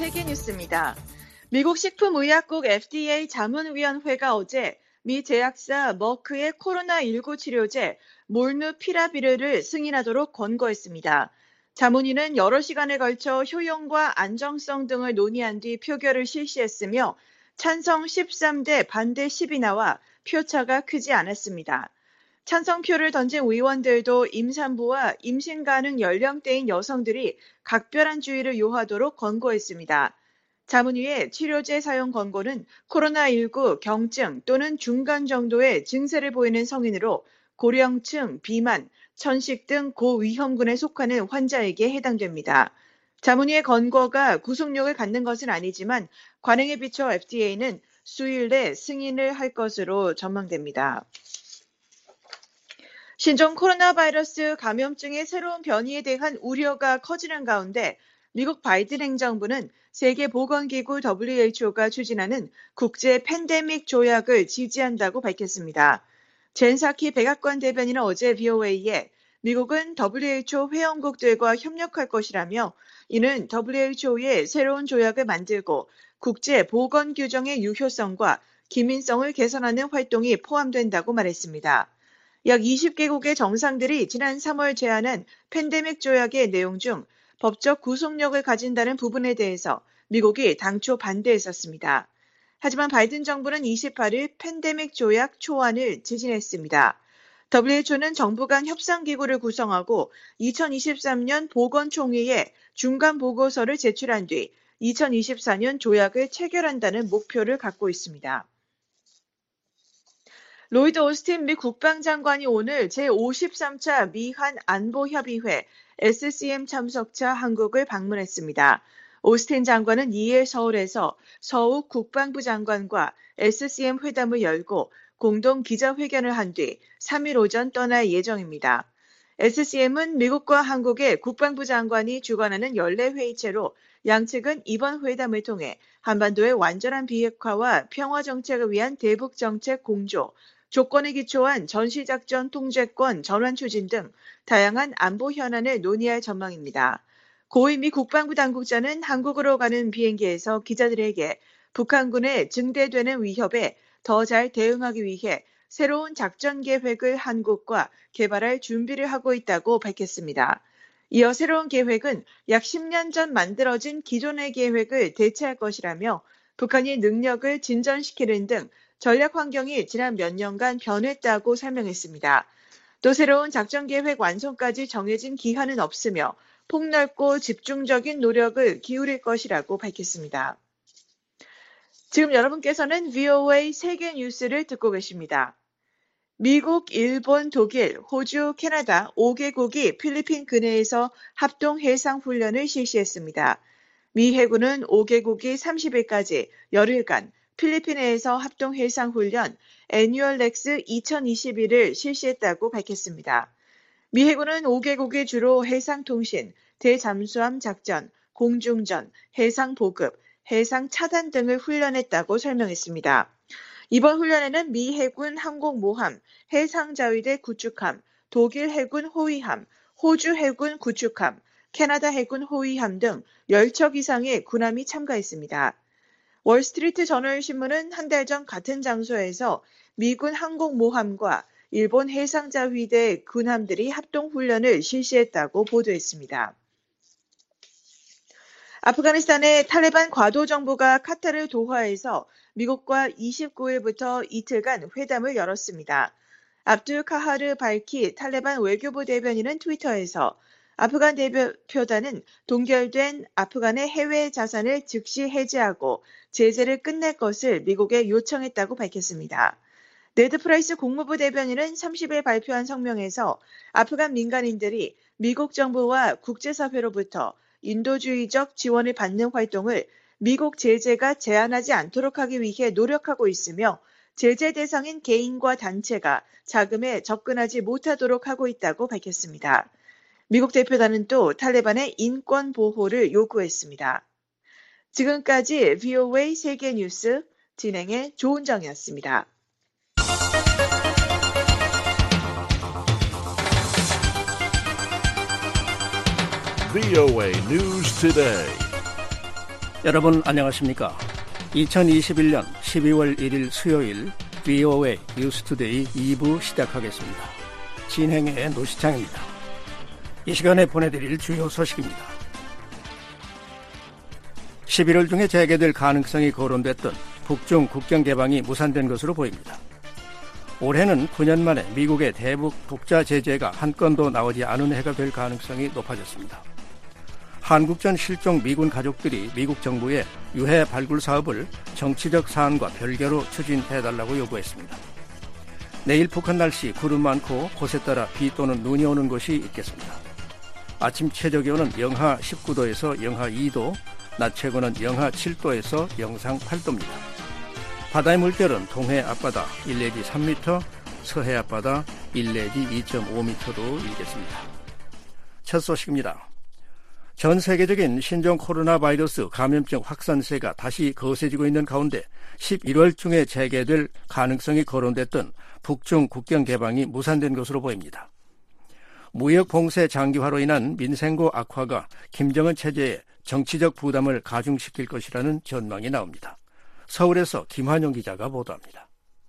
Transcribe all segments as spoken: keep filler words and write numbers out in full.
세계뉴스입니다. 미국 식품의약국 에프디에이 자문위원회가 어제 미 제약사 머크의 코로나십구 치료제 몰누피라비르를 승인하도록 권고했습니다. 자문위는 여러 시간에 걸쳐 효용과 안정성 등을 논의한 뒤 표결을 실시했으며 찬성 십삼 대 반대 십이 나와 표차가 크지 않았습니다. 찬성표를 던진 의원들도 임산부와 임신 가능 연령대인 여성들이 각별한 주의를 요하도록 권고했습니다. 자문위의 치료제 사용 권고는 코로나십구 경증 또는 중간 정도의 증세를 보이는 성인으로 고령층, 비만, 천식 등 고위험군에 속하는 환자에게 해당됩니다. 자문위의 권고가 구속력을 갖는 것은 아니지만 관행에 비춰 에프디에이는 수일 내 승인을 할 것으로 전망됩니다. 신종 코로나 바이러스 감염증의 새로운 변이에 대한 우려가 커지는 가운데 미국 바이든 행정부는 세계보건기구 더블유에이치오가 추진하는 국제 팬데믹 조약을 지지한다고 밝혔습니다. 젠 사키 백악관 대변인은 어제 브이오에이에 미국은 더블유에이치오 회원국들과 협력할 것이라며 이는 더블유에이치오의 새로운 조약을 만들고 국제 보건 규정의 유효성과 기민성을 개선하는 활동이 포함된다고 말했습니다. 약 이십 개국의 정상들이 지난 삼월 제안한 팬데믹 조약의 내용 중 법적 구속력을 가진다는 부분에 대해서 미국이 당초 반대했었습니다. 하지만 바이든 정부는 이십팔 일 팬데믹 조약 초안을 지진했습니다. 더블유에이치오는 정부 간 협상기구를 구성하고 이천이십삼 년 보건총회에 중간 보고서를 제출한 뒤 이천이십사 년 조약을 체결한다는 목표를 갖고 있습니다. 로이드 오스틴 미 국방장관이 오늘 제오십삼 차 미한 안보협의회 에스씨엠 참석차 한국을 방문했습니다. 오스틴 장관은 이일 서울에서 서욱 국방부 장관과 에스씨엠 회담을 열고 공동 기자회견을 한 뒤 삼 일 오전 떠날 예정입니다. 에스씨엠은 미국과 한국의 국방부 장관이 주관하는 연례 회의체로 양측은 이번 회담을 통해 한반도의 완전한 비핵화와 평화 정책을 위한 대북 정책 공조, 조건에 기초한 전시작전 통제권 전환 추진 등 다양한 안보 현안을 논의할 전망입니다. 고위 미 국방부 당국자는 한국으로 가는 비행기에서 기자들에게 북한군의 증대되는 위협에 더 잘 대응하기 위해 새로운 작전 계획을 한국과 개발할 준비를 하고 있다고 밝혔습니다. 이어 새로운 계획은 약 십 년 전 만들어진 기존의 계획을 대체할 것이라며 북한이 능력을 진전시키는 등 전략 환경이 지난 몇 년간 변했다고 설명했습니다. 또 새로운 작전계획 완성까지 정해진 기한은 없으며 폭넓고 집중적인 노력을 기울일 것이라고 밝혔습니다. 지금 여러분께서는 브이오에이 세계뉴스를 듣고 계십니다. 미국, 일본, 독일, 호주, 캐나다 오 개국이 필리핀 근해에서 합동 해상훈련을 실시했습니다. 미 해군은 오 개국이 삼십 일까지 열흘간 필리핀에서 합동 해상훈련 애뉴얼렉스 이천이십일을 실시했다고 밝혔습니다. 미 해군은 오 개국이 주로 해상통신, 대잠수함 작전, 공중전, 해상보급, 해상차단 등을 훈련했다고 설명했습니다. 이번 훈련에는 미 해군 항공모함, 해상자위대 구축함, 독일 해군 호위함, 호주 해군 구축함, 캐나다 해군 호위함 등 십 척 이상의 군함이 참가했습니다. 월스트리트 저널 신문은 한 달 전 같은 장소에서 미군 항공모함과 일본 해상자위대 군함들이 합동훈련을 실시했다고 보도했습니다. 아프가니스탄의 탈레반 과도정부가 카타르 도하에서 미국과 이십구 일부터 이틀간 회담을 열었습니다. 압둘 카하르 발키 탈레반 외교부 대변인은 트위터에서 아프간 대표단은 동결된 아프간의 해외 자산을 즉시 해지하고 제재를 끝낼 것을 미국에 요청했다고 밝혔습니다. 네드 프라이스 국무부 대변인은 삼십 일 발표한 성명에서 아프간 민간인들이 미국 정부와 국제사회로부터 인도주의적 지원을 받는 활동을 미국 제재가 제한하지 않도록 하기 위해 노력하고 있으며 제재 대상인 개인과 단체가 자금에 접근하지 못하도록 하고 있다고 밝혔습니다. 미국 대표단은 또 탈레반의 인권 보호를 요구했습니다. 지금까지 브이오에이 세계뉴스 진행의 조은정이었습니다. 브이오에이 News Today. 여러분 안녕하십니까? 이천이십일년 십이월 일일 수요일 브이오에이 뉴스투데이 이 부 시작하겠습니다. 진행의 노시창입니다. 이 시간에 보내드릴 주요 소식입니다. 십일월 중에 재개될 가능성이 거론됐던 북중 국경 개방이 무산된 것으로 보입니다. 올해는 구 년 만에 미국의 대북 독자 제재가 한 건도 나오지 않은 해가 될 가능성이 높아졌습니다. 한국전 실종 미군 가족들이 미국 정부에 유해 발굴 사업을 정치적 사안과 별개로 추진해달라고 요구했습니다. 내일 북한 날씨 구름 많고 곳에 따라 비 또는 눈이 오는 곳이 있겠습니다. 아침 최저기온은 영하 십구 도에서 영하 이 도, 낮 최고는 영하 칠 도에서 영상 팔 도입니다. 바다의 물결은 동해 앞바다 일 내지 삼 미터, 서해 앞바다 일 내지 이 점 오 미터도 일겠습니다. 첫 소식입니다. 전 세계적인 신종 코로나 바이러스 감염증 확산세가 다시 거세지고 있는 가운데 십일월 중에 재개될 가능성이 거론됐던 북중 국경 개방이 무산된 것으로 보입니다. 무역 봉쇄 장기화로 인한 민생고 악화가 김정은 체제에 정치적 부담을 가중시킬 것이라는 전망이 나옵니다. 서울에서 김환영 기자가 보도합니다.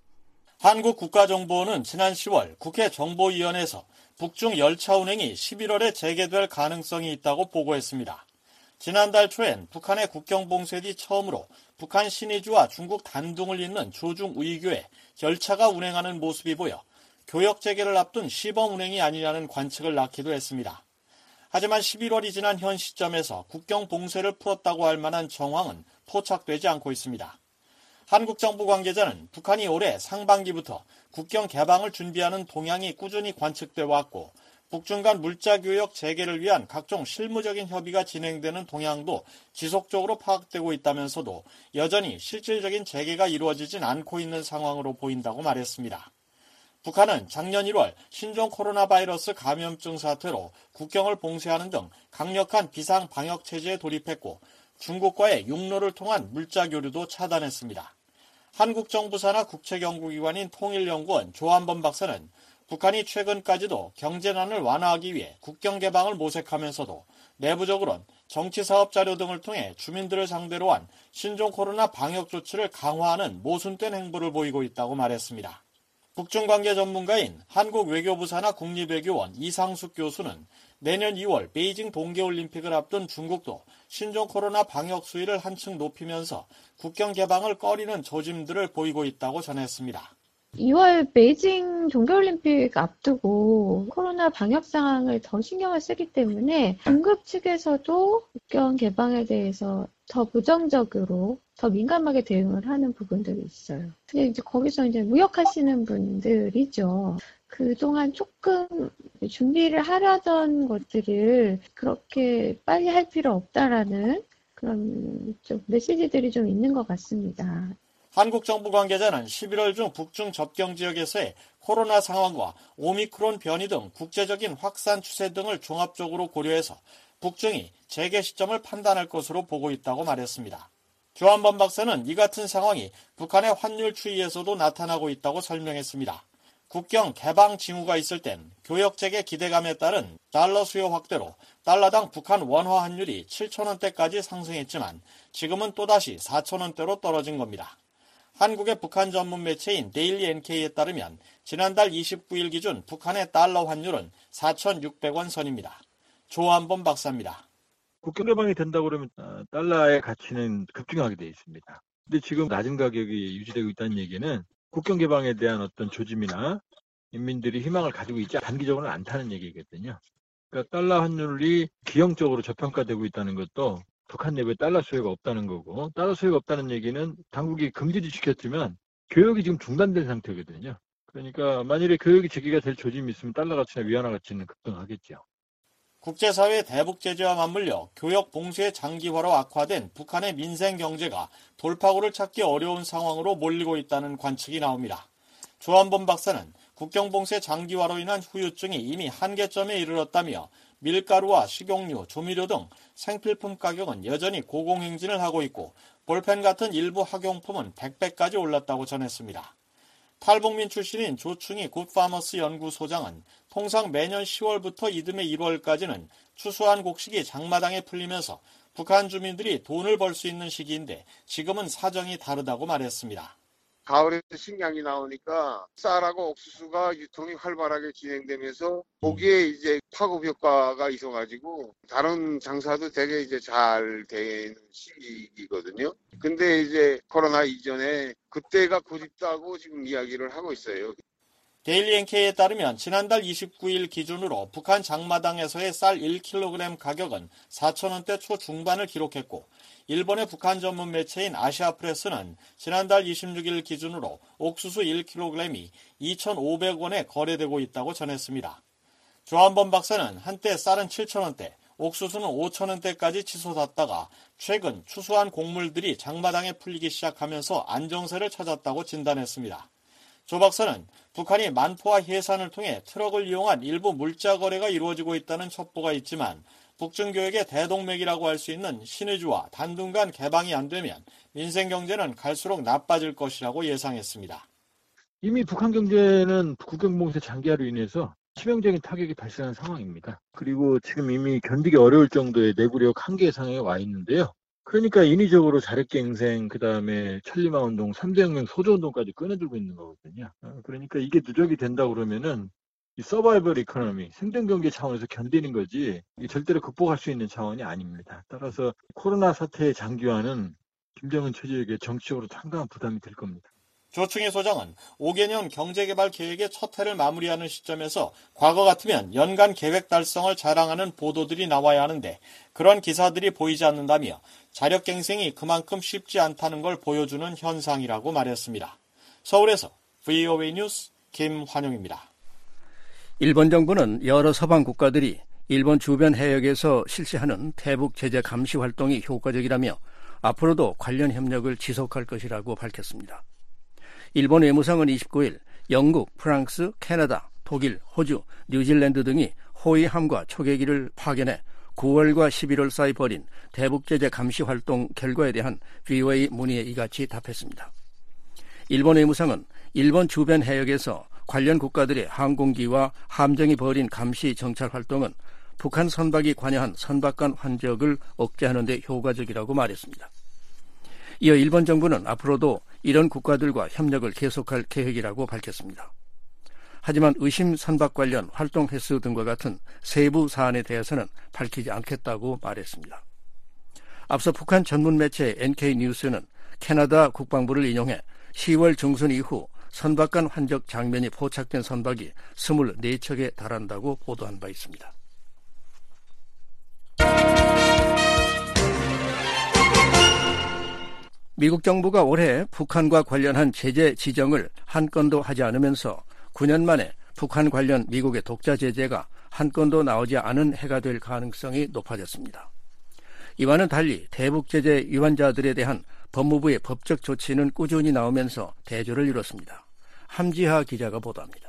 한국국가정보원은 지난 시월 국회 정보위원회에서 북중 열차 운행이 십일월에 재개될 가능성이 있다고 보고했습니다. 지난달 초엔 북한의 국경 봉쇄 뒤 처음으로 북한 신의주와 중국 단둥을 잇는 조중 의교에 열차가 운행하는 모습이 보여 교역 재개를 앞둔 시범 운행이 아니냐는 관측을 낳기도 했습니다. 하지만 십일월이 지난 현 시점에서 국경 봉쇄를 풀었다고 할 만한 정황은 포착되지 않고 있습니다. 한국 정부 관계자는 북한이 올해 상반기부터 국경 개방을 준비하는 동향이 꾸준히 관측돼 왔고 북중 간 물자 교역 재개를 위한 각종 실무적인 협의가 진행되는 동향도 지속적으로 파악되고 있다면서도 여전히 실질적인 재개가 이루어지진 않고 있는 상황으로 보인다고 말했습니다. 북한은 작년 일월 신종 코로나 바이러스 감염증 사태로 국경을 봉쇄하는 등 강력한 비상 방역 체제에 돌입했고 중국과의 육로를 통한 물자 교류도 차단했습니다. 한국 정부 산하 국책연구기관인 통일연구원 조한범 박사는 북한이 최근까지도 경제난을 완화하기 위해 국경 개방을 모색하면서도 내부적으로는 정치사업 자료 등을 통해 주민들을 상대로 한 신종 코로나 방역 조치를 강화하는 모순된 행보를 보이고 있다고 말했습니다. 북중관계 전문가인 한국외교부 산하 국립외교원 이상숙 교수는 내년 이월 베이징 동계올림픽을 앞둔 중국도 신종 코로나 방역 수위를 한층 높이면서 국경 개방을 꺼리는 조짐들을 보이고 있다고 전했습니다. 이월 베이징 동계올림픽 앞두고 코로나 방역 상황을 더 신경을 쓰기 때문에 중국 측에서도 국경 개방에 대해서 더 부정적으로 더 민감하게 대응을 하는 부분들이 있어요. 근데 이제 거기서 이제 무역하시는 분들이죠. 그동안 조금 준비를 하려던 것들을 그렇게 빨리 할 필요 없다라는 그런 좀 메시지들이 좀 있는 것 같습니다. 한국 정부 관계자는 십일월 중 북중 접경 지역에서의 코로나 상황과 오미크론 변이 등 국제적인 확산 추세 등을 종합적으로 고려해서 북중이 재개 시점을 판단할 것으로 보고 있다고 말했습니다. 조한범 박사는 이 같은 상황이 북한의 환율 추이에서도 나타나고 있다고 설명했습니다. 국경 개방 징후가 있을 땐 교역 재개 기대감에 따른 달러 수요 확대로 달러당 북한 원화 환율이 칠천 원대까지 상승했지만 지금은 또다시 사천 원대로 떨어진 겁니다. 한국의 북한 전문 매체인 데일리 엔케이에 따르면 지난달 이십구일 기준 북한의 달러 환율은 사천육백 원 선입니다. 조한범 박사입니다. 국경 개방이 된다고 그러면 달러의 가치는 급등하게 되어 있습니다. 근데 지금 낮은 가격이 유지되고 있다는 얘기는 국경 개방에 대한 어떤 조짐이나 인민들이 희망을 가지고 있지 단기적으로는 않다는 얘기거든요. 그러니까 달러 환율이 기형적으로 저평가되고 있다는 것도 북한 내부에 달러 수요가 없다는 거고, 달러 수요가 없다는 얘기는 당국이 금지를 시켰지만 교역이 지금 중단된 상태거든요. 그러니까 만일에 교역이 재개가 될 조짐이 있으면 달러 가치나 위안화 가치는 급등하겠죠. 국제사회의 대북 제재와 맞물려 교역 봉쇄 장기화로 악화된 북한의 민생 경제가 돌파구를 찾기 어려운 상황으로 몰리고 있다는 관측이 나옵니다. 조한범 박사는 국경 봉쇄 장기화로 인한 후유증이 이미 한계점에 이르렀다며 밀가루와 식용유, 조미료 등 생필품 가격은 여전히 고공행진을 하고 있고 볼펜 같은 일부 학용품은 백 배까지 올랐다고 전했습니다. 탈북민 출신인 조충희 굿파머스 연구소장은 통상 매년 시월부터 이듬해 일월까지는 추수한 곡식이 장마당에 풀리면서 북한 주민들이 돈을 벌 수 있는 시기인데 지금은 사정이 다르다고 말했습니다. 가을에 식량이 나오니까 쌀하고 옥수수가 유통이 활발하게 진행되면서 거기에 이제 파급 효과가 있어가지고 다른 장사도 되게 이제 잘 되는 시기거든요. 근데 이제 코로나 이전에 그때가 고집다고 지금 이야기를 하고 있어요. 데일리 엔케이에 따르면 지난달 이십구일 기준으로 북한 장마당에서의 쌀 일 킬로그램 가격은 사천 원대 초중반을 기록했고 일본의 북한 전문 매체인 아시아프레스는 지난달 이십육일 기준으로 옥수수 일 킬로그램이 이천오백 원에 거래되고 있다고 전했습니다. 조한범 박사는 한때 쌀은 칠천 원대, 옥수수는 오천 원대까지 치솟았다가 최근 추수한 곡물들이 장마당에 풀리기 시작하면서 안정세를 찾았다고 진단했습니다. 조 박사는 북한이 만포와 해산을 통해 트럭을 이용한 일부 물자 거래가 이루어지고 있다는 첩보가 있지만 북중교역의 대동맥이라고 할 수 있는 신의주와 단둥간 개방이 안 되면 민생 경제는 갈수록 나빠질 것이라고 예상했습니다. 이미 북한 경제는 국경봉쇄 장기화로 인해서 치명적인 타격이 발생한 상황입니다. 그리고 지금 이미 견디기 어려울 정도의 내구력 한계 상황에 와 있는데요. 그러니까 인위적으로 자력갱생, 그 다음에 천리마운동, 삼대혁명, 소조운동까지 꺼내들고 있는 거거든요. 그러니까 이게 누적이 된다 그러면은 이 서바이벌 이코노미, 생존경제 차원에서 견디는 거지 절대로 극복할 수 있는 차원이 아닙니다. 따라서 코로나 사태의 장기화는 김정은 체제에게 정치적으로 상당한 부담이 될 겁니다. 조충희 소장은 오 개년 경제개발 계획의 첫 해를 마무리하는 시점에서 과거 같으면 연간 계획 달성을 자랑하는 보도들이 나와야 하는데 그런 기사들이 보이지 않는다며 자력갱생이 그만큼 쉽지 않다는 걸 보여주는 현상이라고 말했습니다. 서울에서 브이오에이 뉴스 김환용입니다. 일본 정부는 여러 서방 국가들이 일본 주변 해역에서 실시하는 대북 제재 감시 활동이 효과적이라며 앞으로도 관련 협력을 지속할 것이라고 밝혔습니다. 일본 외무성은 이십구일 영국, 프랑스, 캐나다, 독일, 호주, 뉴질랜드 등이 호위함과 초계기를 파견해 구월과 십일월 사이 벌인 대북 제재 감시 활동 결과에 대한 브이오에이 문의에 이같이 답했습니다. 일본 외무성은 일본 주변 해역에서 관련 국가들의 항공기와 함정이 벌인 감시 정찰 활동은 북한 선박이 관여한 선박간 환적을 억제하는 데 효과적이라고 말했습니다. 이어 일본 정부는 앞으로도 이런 국가들과 협력을 계속할 계획이라고 밝혔습니다. 하지만 의심 선박 관련 활동 횟수 등과 같은 세부 사안에 대해서는 밝히지 않겠다고 말했습니다. 앞서 북한 전문 매체 엔케이뉴스는 캐나다 국방부를 인용해 시월 중순 이후 선박간 환적 장면이 포착된 선박이 이십사 척에 달한다고 보도한 바 있습니다. 미국 정부가 올해 북한과 관련한 제재 지정을 한 건도 하지 않으면서 구 년 만에 북한 관련 미국의 독자 제재가 한 건도 나오지 않은 해가 될 가능성이 높아졌습니다. 이와는 달리 대북 제재 위반자들에 대한 법무부의 법적 조치는 꾸준히 나오면서 대조를 이뤘습니다. 함지하 기자가 보도합니다.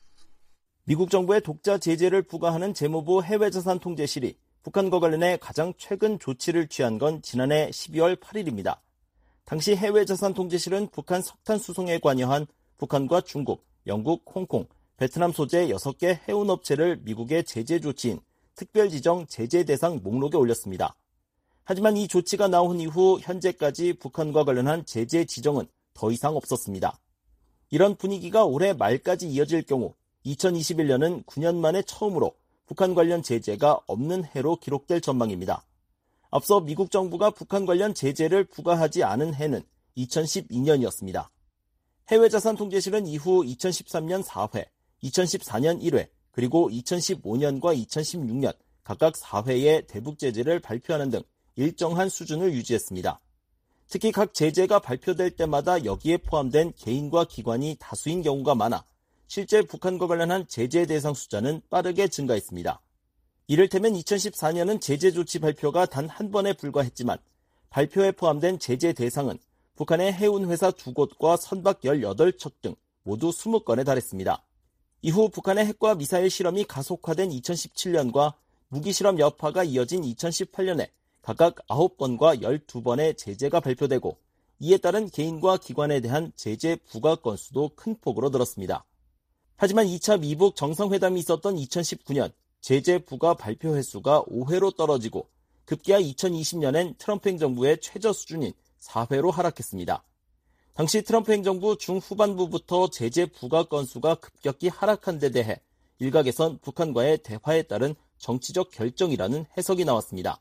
미국 정부의 독자 제재를 부과하는 재무부 해외자산 통제실이 북한과 관련해 가장 최근 조치를 취한 건 지난해 십이월 팔일입니다. 당시 해외자산 통제실은 북한 석탄 수송에 관여한 북한과 중국, 영국, 홍콩, 베트남 소재 여섯 개 해운업체를 미국의 제재 조치인 특별지정 제재 대상 목록에 올렸습니다. 하지만 이 조치가 나온 이후 현재까지 북한과 관련한 제재 지정은 더 이상 없었습니다. 이런 분위기가 올해 말까지 이어질 경우 이천이십일 년은 구 년 만에 처음으로 북한 관련 제재가 없는 해로 기록될 전망입니다. 앞서 미국 정부가 북한 관련 제재를 부과하지 않은 해는 이천십이 년이었습니다. 해외자산 통제실은 이후 이천십삼 년 사 회, 이천십사 년 일 회, 그리고 이천십오 년과 이천십육 년 각각 사 회의 대북 제재를 발표하는 등 일정한 수준을 유지했습니다. 특히 각 제재가 발표될 때마다 여기에 포함된 개인과 기관이 다수인 경우가 많아 실제 북한과 관련한 제재 대상 숫자는 빠르게 증가했습니다. 이를테면 이천십사 년은 제재 조치 발표가 단 한 번에 불과했지만 발표에 포함된 제재 대상은 북한의 해운회사 두 곳과 선박 열여덟 척 등 모두 이십 건에 달했습니다. 이후 북한의 핵과 미사일 실험이 가속화된 이천십칠 년과 무기실험 여파가 이어진 이천십팔 년에 각각 아홉 번과 열두 번의 제재가 발표되고 이에 따른 개인과 기관에 대한 제재 부과 건수도 큰 폭으로 늘었습니다. 하지만 이 차 미북 정상회담이 있었던 이천십구 년 제재 부과 발표 횟수가 오 회로 떨어지고 급기야 이천이십 년엔 트럼프 행정부의 최저 수준인 사 회로 하락했습니다. 당시 트럼프 행정부 중후반부부터 제재 부과 건수가 급격히 하락한 데 대해 일각에선 북한과의 대화에 따른 정치적 결정이라는 해석이 나왔습니다.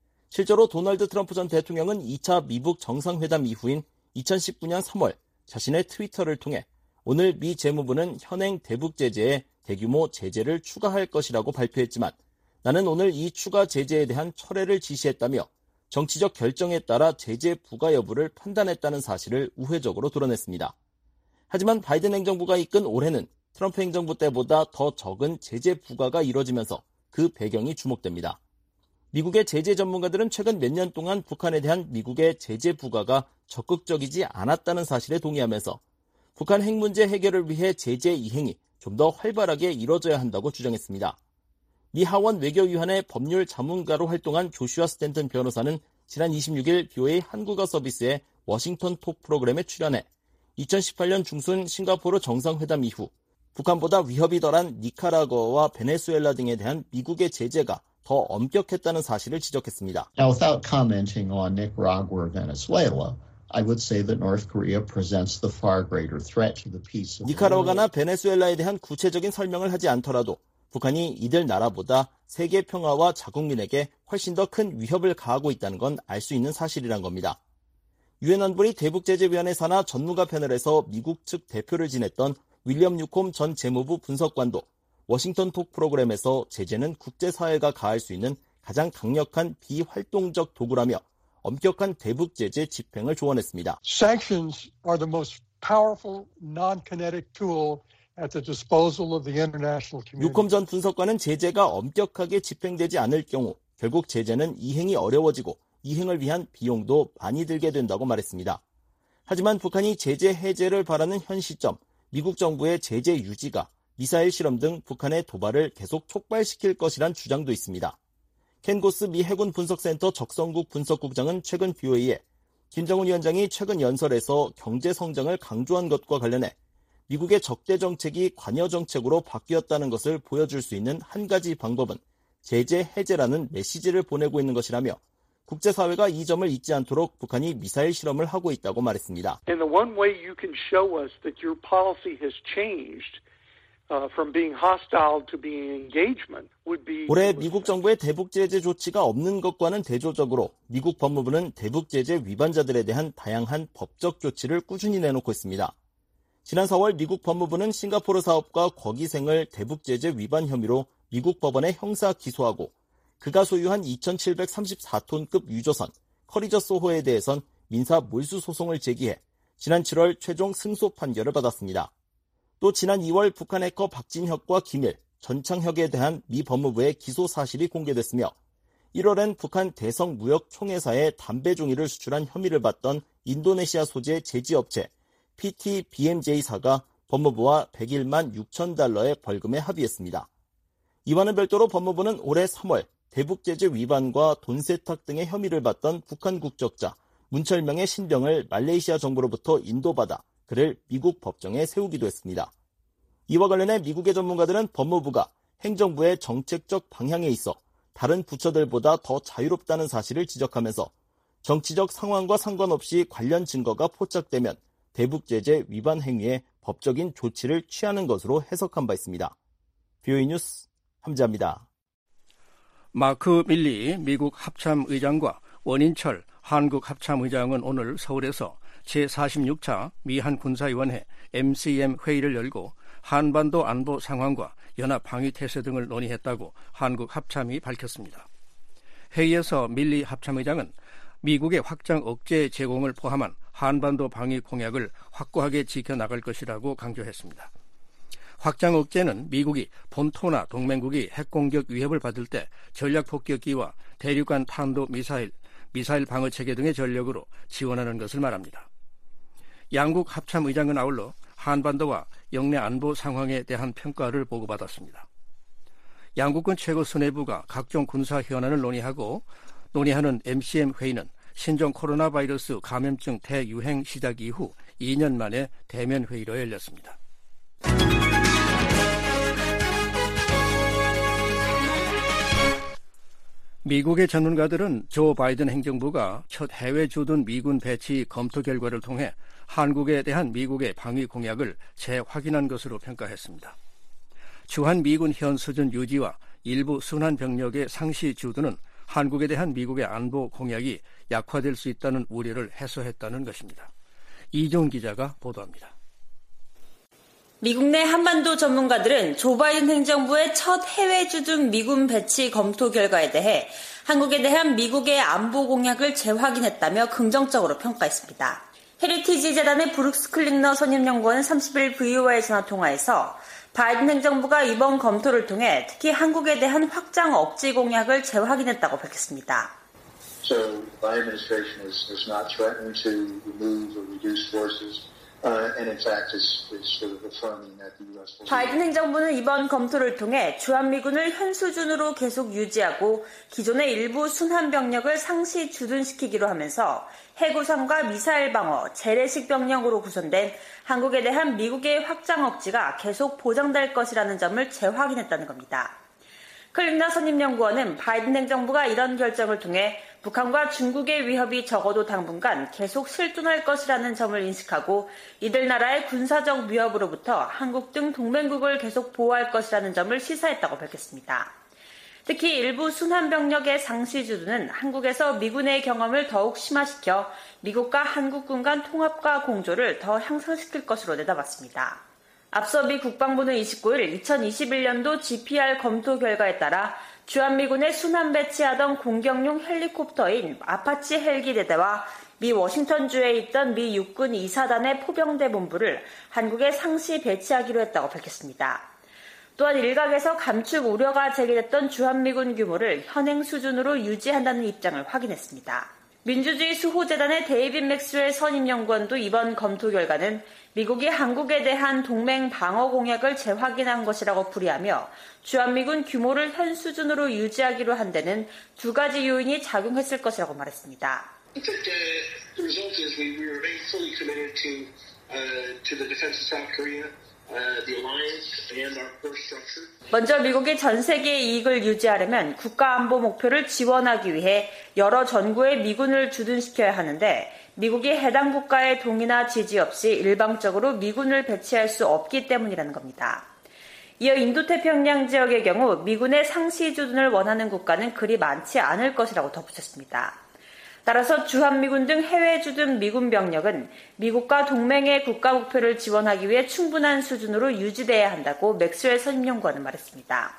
실제로 도널드 트럼프 전 대통령은 이 차 미북 정상회담 이후인 이천십구 년 삼월 자신의 트위터를 통해 오늘 미 재무부는 현행 대북 제재에 대규모 제재를 추가할 것이라고 발표했지만 나는 오늘 이 추가 제재에 대한 철회를 지시했다며 정치적 결정에 따라 제재 부과 여부를 판단했다는 사실을 우회적으로 드러냈습니다. 하지만 바이든 행정부가 이끈 올해는 트럼프 행정부 때보다 더 적은 제재 부과가 이뤄지면서 그 배경이 주목됩니다. 미국의 제재 전문가들은 최근 몇 년 동안 북한에 대한 미국의 제재 부과가 적극적이지 않았다는 사실에 동의하면서 북한 핵 문제 해결을 위해 제재 이행이 좀 더 활발하게 이뤄져야 한다고 주장했습니다. 미 하원 외교위원회 법률 자문가로 활동한 조슈아 스탠턴 변호사는 지난 이십육 일 비오에이 한국어 서비스의 워싱턴 톡 프로그램에 출연해 이천십팔 년 중순 싱가포르 정상회담 이후 북한보다 위협이 덜한 니카라과와 베네수엘라 등에 대한 미국의 제재가 더 엄격했다는 사실을 지적했습니다. Now, without commenting on Nicaragua or Venezuela, I would say that North Korea presents the far greater threat to the peace of the world. 니카라과나 베네수엘라에 대한 구체적인 설명을 하지 않더라도 북한이 이들 나라보다 세계 평화와 자국민에게 훨씬 더 큰 위협을 가하고 있다는 건 알 수 있는 사실이란 겁니다. 유엔 안보리 대북제재위원회 산하 전문가 패널에서 미국 측 대표를 지냈던 윌리엄 뉴콤 전 재무부 분석관도 워싱턴 톡 프로그램에서 제재는 국제사회가 가할 수 있는 가장 강력한 비활동적 도구라며 엄격한 대북 제재 집행을 조언했습니다. Sanctions are the most powerful non-kinetic tool at the disposal of the international community. 뉴콤 전 분석관은 제재가 엄격하게 집행되지 않을 경우 결국 제재는 이행이 어려워지고 이행을 위한 비용도 많이 들게 된다고 말했습니다. 하지만 북한이 제재 해제를 바라는 현 시점, 미국 정부의 제재 유지가 미사일 실험 등 북한의 도발을 계속 촉발시킬 것이란 주장도 있습니다. 켄 고스 미 해군 분석센터 적성국 분석국장은 최근 비오에이에 김정은 위원장이 최근 연설에서 경제 성장을 강조한 것과 관련해 미국의 적대 정책이 관여 정책으로 바뀌었다는 것을 보여줄 수 있는 한 가지 방법은 제재 해제라는 메시지를 보내고 있는 것이라며 국제사회가 이 점을 잊지 않도록 북한이 미사일 실험을 하고 있다고 말했습니다. And the one way you can show us that your policy has changed uh, from being hostile to being engagement would be 올해 미국 정부의 대북 제재 조치가 없는 것과는 대조적으로 미국 법무부는 대북 제재 위반자들에 대한 다양한 법적 조치를 꾸준히 내놓고 있습니다. 지난 사월 미국 법무부는 싱가포르 사업가 곽이생을 대북 제재 위반 혐의로 미국 법원에 형사 기소하고 그가 소유한 이천칠백삼십사 톤급 유조선 커리저 소호에 대해선 민사 몰수 소송을 제기해 지난 칠월 최종 승소 판결을 받았습니다. 또 지난 이월 북한 해커 박진혁과 김일, 전창혁에 대한 미 법무부의 기소 사실이 공개됐으며 일월엔 북한 대성 무역 총회사에 담배 종이를 수출한 혐의를 받던 인도네시아 소재 제지업체 피티비엠제이사가 법무부와 백일만 육천 달러의 벌금에 합의했습니다. 이와는 별도로 법무부는 올해 삼월 대북제재 위반과 돈 세탁 등의 혐의를 받던 북한 국적자 문철명의 신병을 말레이시아 정부로부터 인도받아 그를 미국 법정에 세우기도 했습니다. 이와 관련해 미국의 전문가들은 법무부가 행정부의 정책적 방향에 있어 다른 부처들보다 더 자유롭다는 사실을 지적하면서 정치적 상황과 상관없이 관련 증거가 포착되면 대북제재 위반 행위에 법적인 조치를 취하는 것으로 해석한 바 있습니다. 비오에이 뉴스 함지아입니다. 마크 밀리 미국 합참의장과 원인철 한국 합참의장은 오늘 서울에서 제사십육 차 미한 군사위원회 엠씨엠 회의를 열고 한반도 안보 상황과 연합 방위 태세 등을 논의했다고 한국 합참이 밝혔습니다. 회의에서 밀리 합참의장은 미국의 확장 억제 제공을 포함한 한반도 방위 공약을 확고하게 지켜나갈 것이라고 강조했습니다. 확장 억제는 미국이 본토나 동맹국이 핵공격 위협을 받을 때 전략폭격기와 대륙간 탄도 미사일, 미사일 방어체계 등의 전력으로 지원하는 것을 말합니다. 양국 합참의장은 아울러 한반도와 영내 안보 상황에 대한 평가를 보고받았습니다. 양국군 최고 수뇌부가 각종 군사 현안을 논의하고 논의하는 엠씨엠 회의는 신종 코로나 바이러스 감염증 대유행 시작 이후 이 년 만에 대면 회의로 열렸습니다. 미국의 전문가들은 조 바이든 행정부가 첫 해외 주둔 미군 배치 검토 결과를 통해 한국에 대한 미국의 방위 공약을 재확인한 것으로 평가했습니다. 주한 미군 현 수준 유지와 일부 순환 병력의 상시 주둔은 한국에 대한 미국의 안보 공약이 약화될 수 있다는 우려를 해소했다는 것입니다. 이종 기자가 보도합니다. 미국 내 한반도 전문가들은 조 바이든 행정부의 첫 해외 주둔 미군 배치 검토 결과에 대해 한국에 대한 미국의 안보 공약을 재확인했다며 긍정적으로 평가했습니다. 헤리티지 재단의 브룩스 클링너 선임연구원은 삼십 일 브이오아이 전화통화에서 바이든 행정부가 이번 검토를 통해 특히 한국에 대한 확장 억지 공약을 재확인했다고 밝혔습니다. So my administration is, is not threatening to remove or reduce forces. Uh, and in fact, is, is sort of affirming that the U S will... 바이든 행정부는 이번 검토를 통해 주한미군을 현 수준으로 계속 유지하고 기존의 일부 순환 병력을 상시 주둔시키기로 하면서 해구상과 미사일 방어, 재래식 병력으로 구성된 한국에 대한 미국의 확장 억지가 계속 보장될 것이라는 점을 재확인했다는 겁니다. 클링너 선임연구원은 바이든 행정부가 이런 결정을 통해 북한과 중국의 위협이 적어도 당분간 계속 실존할 것이라는 점을 인식하고 이들 나라의 군사적 위협으로부터 한국 등 동맹국을 계속 보호할 것이라는 점을 시사했다고 밝혔습니다. 특히 일부 순환 병력의 상시 주둔은 한국에서 미군의 경험을 더욱 심화시켜 미국과 한국군 간 통합과 공조를 더 향상시킬 것으로 내다봤습니다. 앞서 미 국방부는 이십구 일 이천이십일 년도 지피알 검토 결과에 따라 주한미군에 순환 배치하던 공격용 헬리콥터인 아파치 헬기 대대와 미 워싱턴주에 있던 미 육군 이 사단의 포병대 본부를 한국에 상시 배치하기로 했다고 밝혔습니다. 또한 일각에서 감축 우려가 제기됐던 주한미군 규모를 현행 수준으로 유지한다는 입장을 확인했습니다. 민주주의 수호재단의 데이빗 맥스웰 선임연구원도 이번 검토 결과는 미국이 한국에 대한 동맹 방어 공약을 재확인한 것이라고 풀이하며 주한미군 규모를 현 수준으로 유지하기로 한 데는 두 가지 요인이 작용했을 것이라고 말했습니다. 먼저 미국이 전 세계의 이익을 유지하려면 국가안보 목표를 지원하기 위해 여러 전구의 미군을 주둔시켜야 하는데 미국이 해당 국가의 동의나 지지 없이 일방적으로 미군을 배치할 수 없기 때문이라는 겁니다. 이어 인도태평양 지역의 경우 미군의 상시 주둔을 원하는 국가는 그리 많지 않을 것이라고 덧붙였습니다. 따라서 주한미군 등 해외 주둔 미군 병력은 미국과 동맹의 국가 목표를 지원하기 위해 충분한 수준으로 유지돼야 한다고 맥스웰 선임연구원은 말했습니다.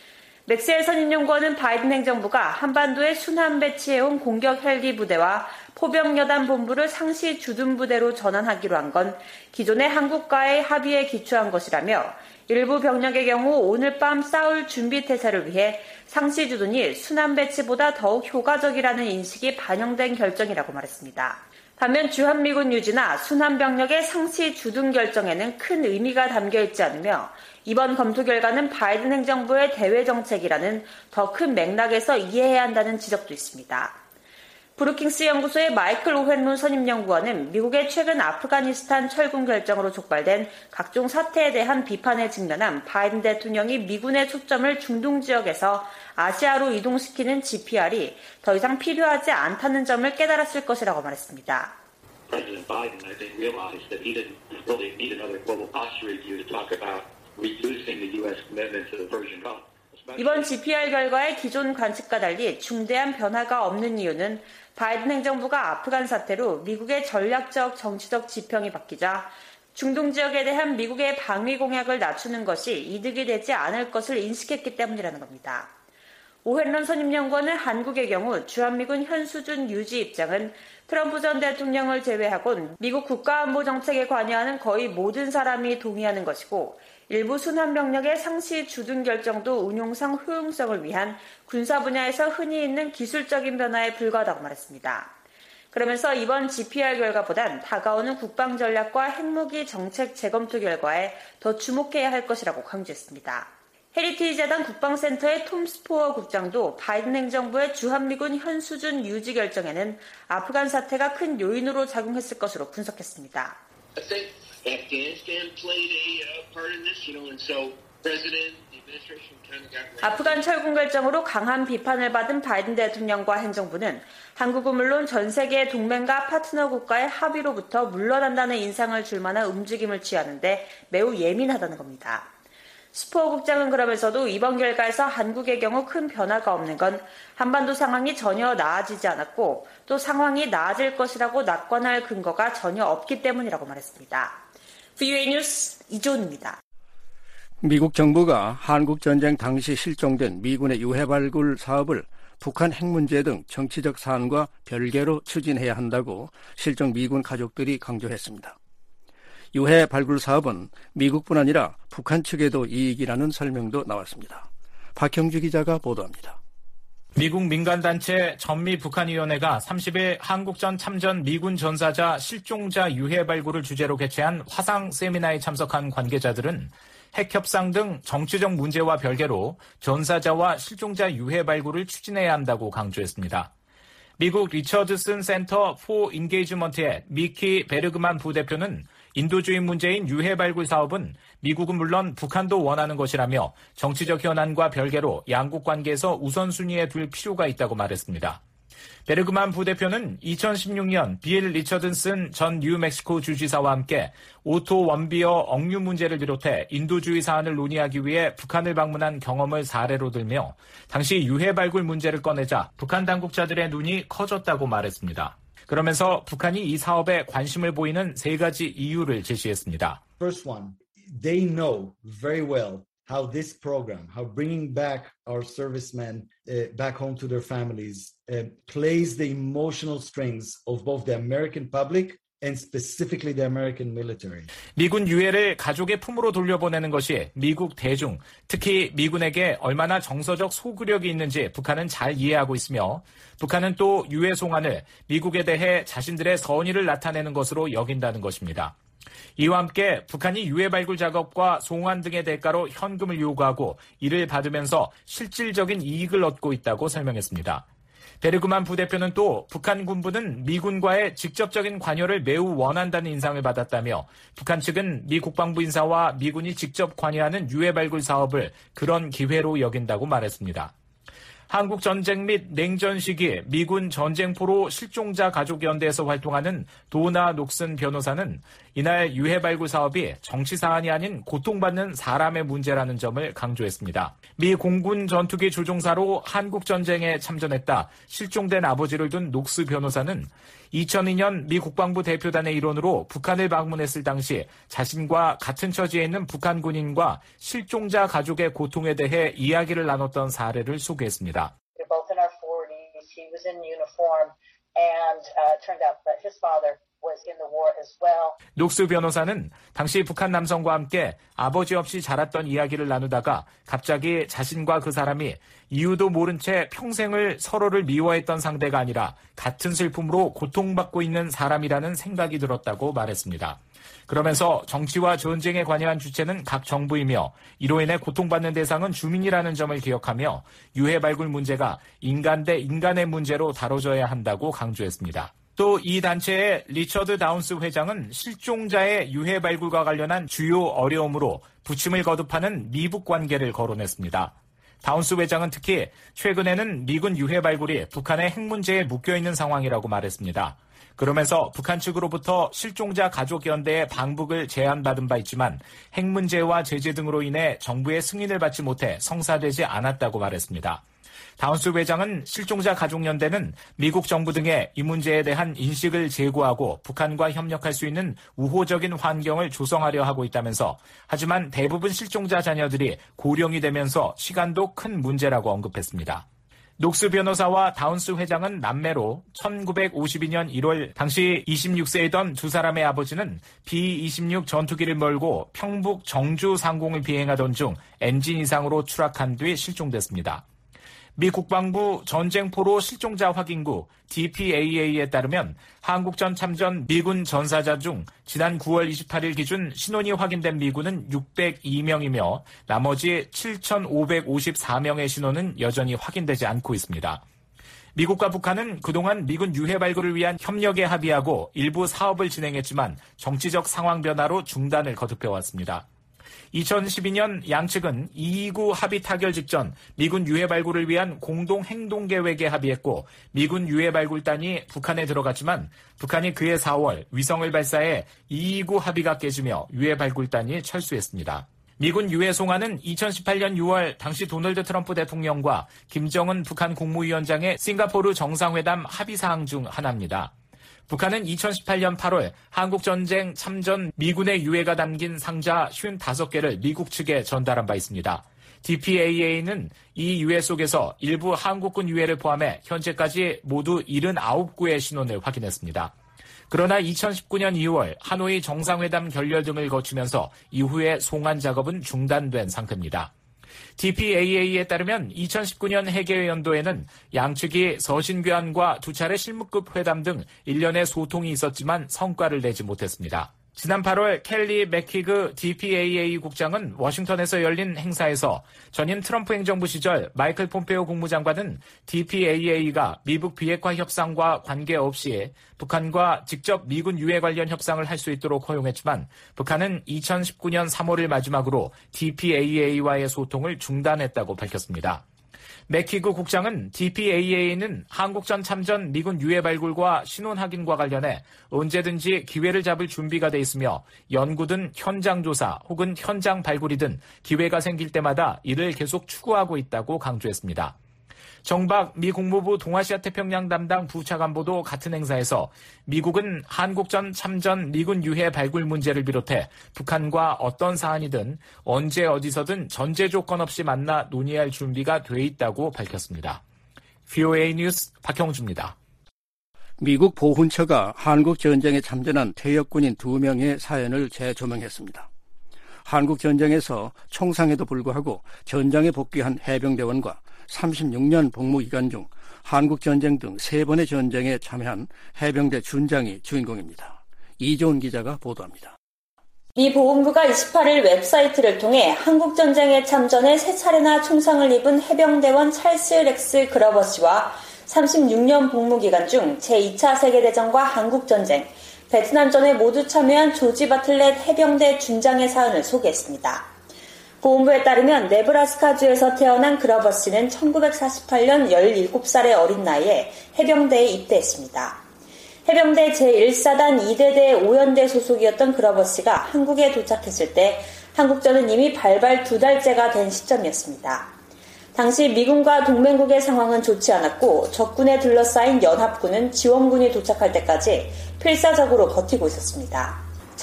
맥스웰 선임연구원은 바이든 행정부가 한반도에 순환 배치해온 공격 헬기 부대와 포병여단 본부를 상시 주둔 부대로 전환하기로 한 건 기존의 한국과의 합의에 기초한 것이라며 일부 병력의 경우 오늘 밤 싸울 준비 태세를 위해 상시 주둔이 순환 배치보다 더욱 효과적이라는 인식이 반영된 결정이라고 말했습니다. 반면 주한미군 유지나 순환 병력의 상시 주둔 결정에는 큰 의미가 담겨 있지 않으며 이번 검토 결과는 바이든 행정부의 대외 정책이라는 더 큰 맥락에서 이해해야 한다는 지적도 있습니다. 브루킹스 연구소의 마이클 오웬룬 선임연구원은 미국의 최근 아프가니스탄 철군 결정으로 촉발된 각종 사태에 대한 비판에 직면한 바이든 대통령이 미군의 초점을 중동 지역에서 아시아로 이동시키는 지피알이 더 이상 필요하지 않다는 점을 깨달았을 것이라고 말했습니다. President Biden, I think, realized that he didn't really need another global posture review to talk about reducing the U S commitment to the Persian Gulf. 이번 지피알 결과의 기존 관측과 달리 중대한 변화가 없는 이유는 바이든 행정부가 아프간 사태로 미국의 전략적 정치적 지평이 바뀌자 중동 지역에 대한 미국의 방위 공약을 낮추는 것이 이득이 되지 않을 것을 인식했기 때문이라는 겁니다. 오웬런 선임연구원은 한국의 경우 주한미군 현 수준 유지 입장은 트럼프 전 대통령을 제외하곤 미국 국가안보 정책에 관여하는 거의 모든 사람이 동의하는 것이고 일부 순환 병력의 상시 주둔 결정도 운용상 효용성을 위한 군사 분야에서 흔히 있는 기술적인 변화에 불과하다고 말했습니다. 그러면서 이번 지피알 결과보단 다가오는 국방 전략과 핵무기 정책 재검토 결과에 더 주목해야 할 것이라고 강조했습니다. 헤리티지 재단 국방센터의 톰 스포어 국장도 바이든 행정부의 주한미군 현 수준 유지 결정에는 아프간 사태가 큰 요인으로 작용했을 것으로 분석했습니다. Afghanistan played a uh, part in this, you know, and so President 아프간 철군 결정으로 강한 비판을 받은 바이든 대통령과 행정부는 한국은 물론 전 세계 동맹과 파트너 국가의 합의로부터 물러난다는 인상을 줄 만한 움직임을 취하는데 매우 예민하다는 겁니다. 스포 국장은 그러면서도 이번 결과에서 한국의 경우 큰 변화가 없는 건 한반도 상황이 전혀 나아지지 않았고 또 상황이 나아질 것이라고 낙관할 근거가 전혀 없기 때문이라고 말했습니다. 브이오에이 뉴스 이조은입니다. 미국 정부가 한국전쟁 당시 실종된 미군의 유해 발굴 사업을 북한 핵 문제 등 정치적 사안과 별개로 추진해야 한다고 실종 미군 가족들이 강조했습니다. 유해 발굴 사업은 미국뿐 아니라 북한 측에도 이익이라는 설명도 나왔습니다. 박형주 기자가 보도합니다. 미국 민간단체 전미북한위원회가 삼십 일 한국전 참전 미군 전사자 실종자 유해 발굴을 주제로 개최한 화상 세미나에 참석한 관계자들은 핵협상 등 정치적 문제와 별개로 전사자와 실종자 유해 발굴을 추진해야 한다고 강조했습니다. 미국 리처드슨 센터 포 인게이지먼트의 미키 베르그만 부대표는 인도주의 문제인 유해 발굴 사업은 미국은 물론 북한도 원하는 것이라며 정치적 현안과 별개로 양국 관계에서 우선순위에 둘 필요가 있다고 말했습니다. 베르그만 부대표는 이천십육 년 빌 리처드슨 전 뉴멕시코 주지사와 함께 오토 원비어 억류 문제를 비롯해 인도주의 사안을 논의하기 위해 북한을 방문한 경험을 사례로 들며 당시 유해 발굴 문제를 꺼내자 북한 당국자들의 눈이 커졌다고 말했습니다. 그러면서 북한이 이 사업에 관심을 보이는 세 가지 이유를 제시했습니다. First one, they know very well how this program, how bringing back our servicemen uh, back home to their families uh, plays the emotional strings of both the American public and specifically the American military. 미군 유해를 가족의 품으로 돌려보내는 것이 미국 대중, 특히 미군에게 얼마나 정서적 소구력이 있는지 북한은 잘 이해하고 있으며 북한은 또 유해 송환을 미국에 대해 자신들의 선의를 나타내는 것으로 여긴다는 것입니다. 이와 함께 북한이 유해 발굴 작업과 송환 등의 대가로 현금을 요구하고 이를 받으면서 실질적인 이익을 얻고 있다고 설명했습니다. 베르그만 부대표는 또 북한 군부는 미군과의 직접적인 관여를 매우 원한다는 인상을 받았다며 북한 측은 미 국방부 인사와 미군이 직접 관여하는 유해 발굴 사업을 그런 기회로 여긴다고 말했습니다. 한국 전쟁 및 냉전 시기 미군 전쟁포로 실종자 가족연대에서 활동하는 도나 녹슨 변호사는 이날 유해 발굴 사업이 정치 사안이 아닌 고통받는 사람의 문제라는 점을 강조했습니다. 미 공군 전투기 조종사로 한국 전쟁에 참전했다 실종된 아버지를 둔 녹스 변호사는 이천이 년 미 국방부 대표단의 일원으로 북한을 방문했을 당시 자신과 같은 처지에 있는 북한 군인과 실종자 가족의 고통에 대해 이야기를 나눴던 사례를 소개했습니다. Both in our forties, he was in uniform, and uh, turned out that his father was in the war as well. 녹스 변호사는 당시 북한 남성과 함께 아버지 없이 자랐던 이야기를 나누다가 갑자기 자신과 그 사람이 이유도 모른 채 평생을 서로를 미워했던 상대가 아니라 같은 슬픔으로 고통받고 있는 사람이라는 생각이 들었다고 말했습니다. 그러면서 정치와 전쟁에 관여한 주체는 각 정부이며 이로 인해 고통받는 대상은 주민이라는 점을 기억하며 유해 발굴 문제가 인간 대 인간의 문제로 다뤄져야 한다고 강조했습니다. 또 이 단체의 리처드 다운스 회장은 실종자의 유해 발굴과 관련한 주요 어려움으로 부침을 거듭하는 미북 관계를 거론했습니다. 다운스 회장은 특히 최근에는 미군 유해 발굴이 북한의 핵 문제에 묶여있는 상황이라고 말했습니다. 그러면서 북한 측으로부터 실종자 가족연대의 방북을 제안받은 바 있지만 핵 문제와 제재 등으로 인해 정부의 승인을 받지 못해 성사되지 않았다고 말했습니다. 다운스 회장은 실종자 가족연대는 미국 정부 등의 이 문제에 대한 인식을 제고하고 북한과 협력할 수 있는 우호적인 환경을 조성하려 하고 있다면서 하지만 대부분 실종자 자녀들이 고령이 되면서 시간도 큰 문제라고 언급했습니다. 녹스 변호사와 다운스 회장은 남매로 천구백오십이 년 일월 당시 이십육 세이던 두 사람의 아버지는 비 이십육 전투기를 몰고 평북 정주 상공을 비행하던 중 엔진 이상으로 추락한 뒤 실종됐습니다. 미 국방부 전쟁포로 실종자 확인구 디피에이에이에 따르면 한국전 참전 미군 전사자 중 지난 구월 이십팔일 기준 신원이 확인된 미군은 육백이 명이며 나머지 칠천오백오십사 명의 신원은 여전히 확인되지 않고 있습니다. 미국과 북한은 그동안 미군 유해 발굴을 위한 협력에 합의하고 일부 사업을 진행했지만 정치적 상황 변화로 중단을 거듭해왔습니다. 이천십이 년 양측은 이이구 합의 타결 직전 미군 유해 발굴을 위한 공동 행동 계획에 합의했고 미군 유해 발굴단이 북한에 들어갔지만 북한이 그해 사월 위성을 발사해 이이구 합의가 깨지며 유해 발굴단이 철수했습니다. 미군 유해 송환은 이천십팔 년 유월 당시 도널드 트럼프 대통령과 김정은 북한 국무위원장의 싱가포르 정상회담 합의사항 중 하나입니다. 북한은 이천십팔 년 팔월 한국전쟁 참전 미군의 유해가 담긴 상자 오십오 개를 미국 측에 전달한 바 있습니다. 디피에이에이는 이 유해 속에서 일부 한국군 유해를 포함해 현재까지 모두 칠십구 구의 신원을 확인했습니다. 그러나 이천십구 년 이월 하노이 정상회담 결렬 등을 거치면서 이후에 송환 작업은 중단된 상태입니다. 디피에이에이에 따르면 이천십구 년 해계 연도에는 양측이 서신교환과 두 차례 실무급 회담 등 일련의 소통이 있었지만 성과를 내지 못했습니다. 지난 팔월 켈리 맥키그 디피에이에이 국장은 워싱턴에서 열린 행사에서 전임 트럼프 행정부 시절 마이클 폼페오 국무장관은 디피에이에이가 미북 비핵화 협상과 관계없이 북한과 직접 미군 유해 관련 협상을 할 수 있도록 허용했지만 북한은 이천십구 년 삼월을 마지막으로 디피에이에이와의 소통을 중단했다고 밝혔습니다. 맥키그 국장은 디피에이에이는 한국전 참전 미군 유해 발굴과 신원 확인과 관련해 언제든지 기회를 잡을 준비가 돼 있으며 연구든 현장 조사 혹은 현장 발굴이든 기회가 생길 때마다 이를 계속 추구하고 있다고 강조했습니다. 정박 미 국무부 동아시아 태평양 담당 부차관보도 같은 행사에서 미국은 한국전 참전 미군 유해 발굴 문제를 비롯해 북한과 어떤 사안이든 언제 어디서든 전제 조건 없이 만나 논의할 준비가 돼 있다고 밝혔습니다. 브이오에이 뉴스 박형주입니다. 미국 보훈처가 한국 전쟁에 참전한 퇴역군인 두 명의 사연을 재조명했습니다. 한국 전쟁에서 총상에도 불구하고 전장에 복귀한 해병대원과 삼십육 년 복무기간 중 한국전쟁 등 세 번의 전쟁에 참여한 해병대 준장이 주인공입니다. 이조은 기자가 보도합니다. 미 보훈부가 이십팔 일 웹사이트를 통해 한국전쟁에 참전해 세 차례나 총상을 입은 해병대원 찰스 렉스 그러버 씨와 삼십육 년 복무기간 중 제이 차 세계대전과 한국전쟁, 베트남전에 모두 참여한 조지 바틀렛 해병대 준장의 사연을 소개했습니다. 보훈부에 따르면 네브라스카주에서 태어난 그러버 씨는 천구백사십팔 년 열일곱 살의 어린 나이에 해병대에 입대했습니다. 해병대 제일 사단 이 대대 오 연대 소속이었던 그러버 씨가 한국에 도착했을 때 한국전은 이미 발발 두 달째가 된 시점이었습니다. 당시 미군과 동맹국의 상황은 좋지 않았고 적군에 둘러싸인 연합군은 지원군이 도착할 때까지 필사적으로 버티고 있었습니다.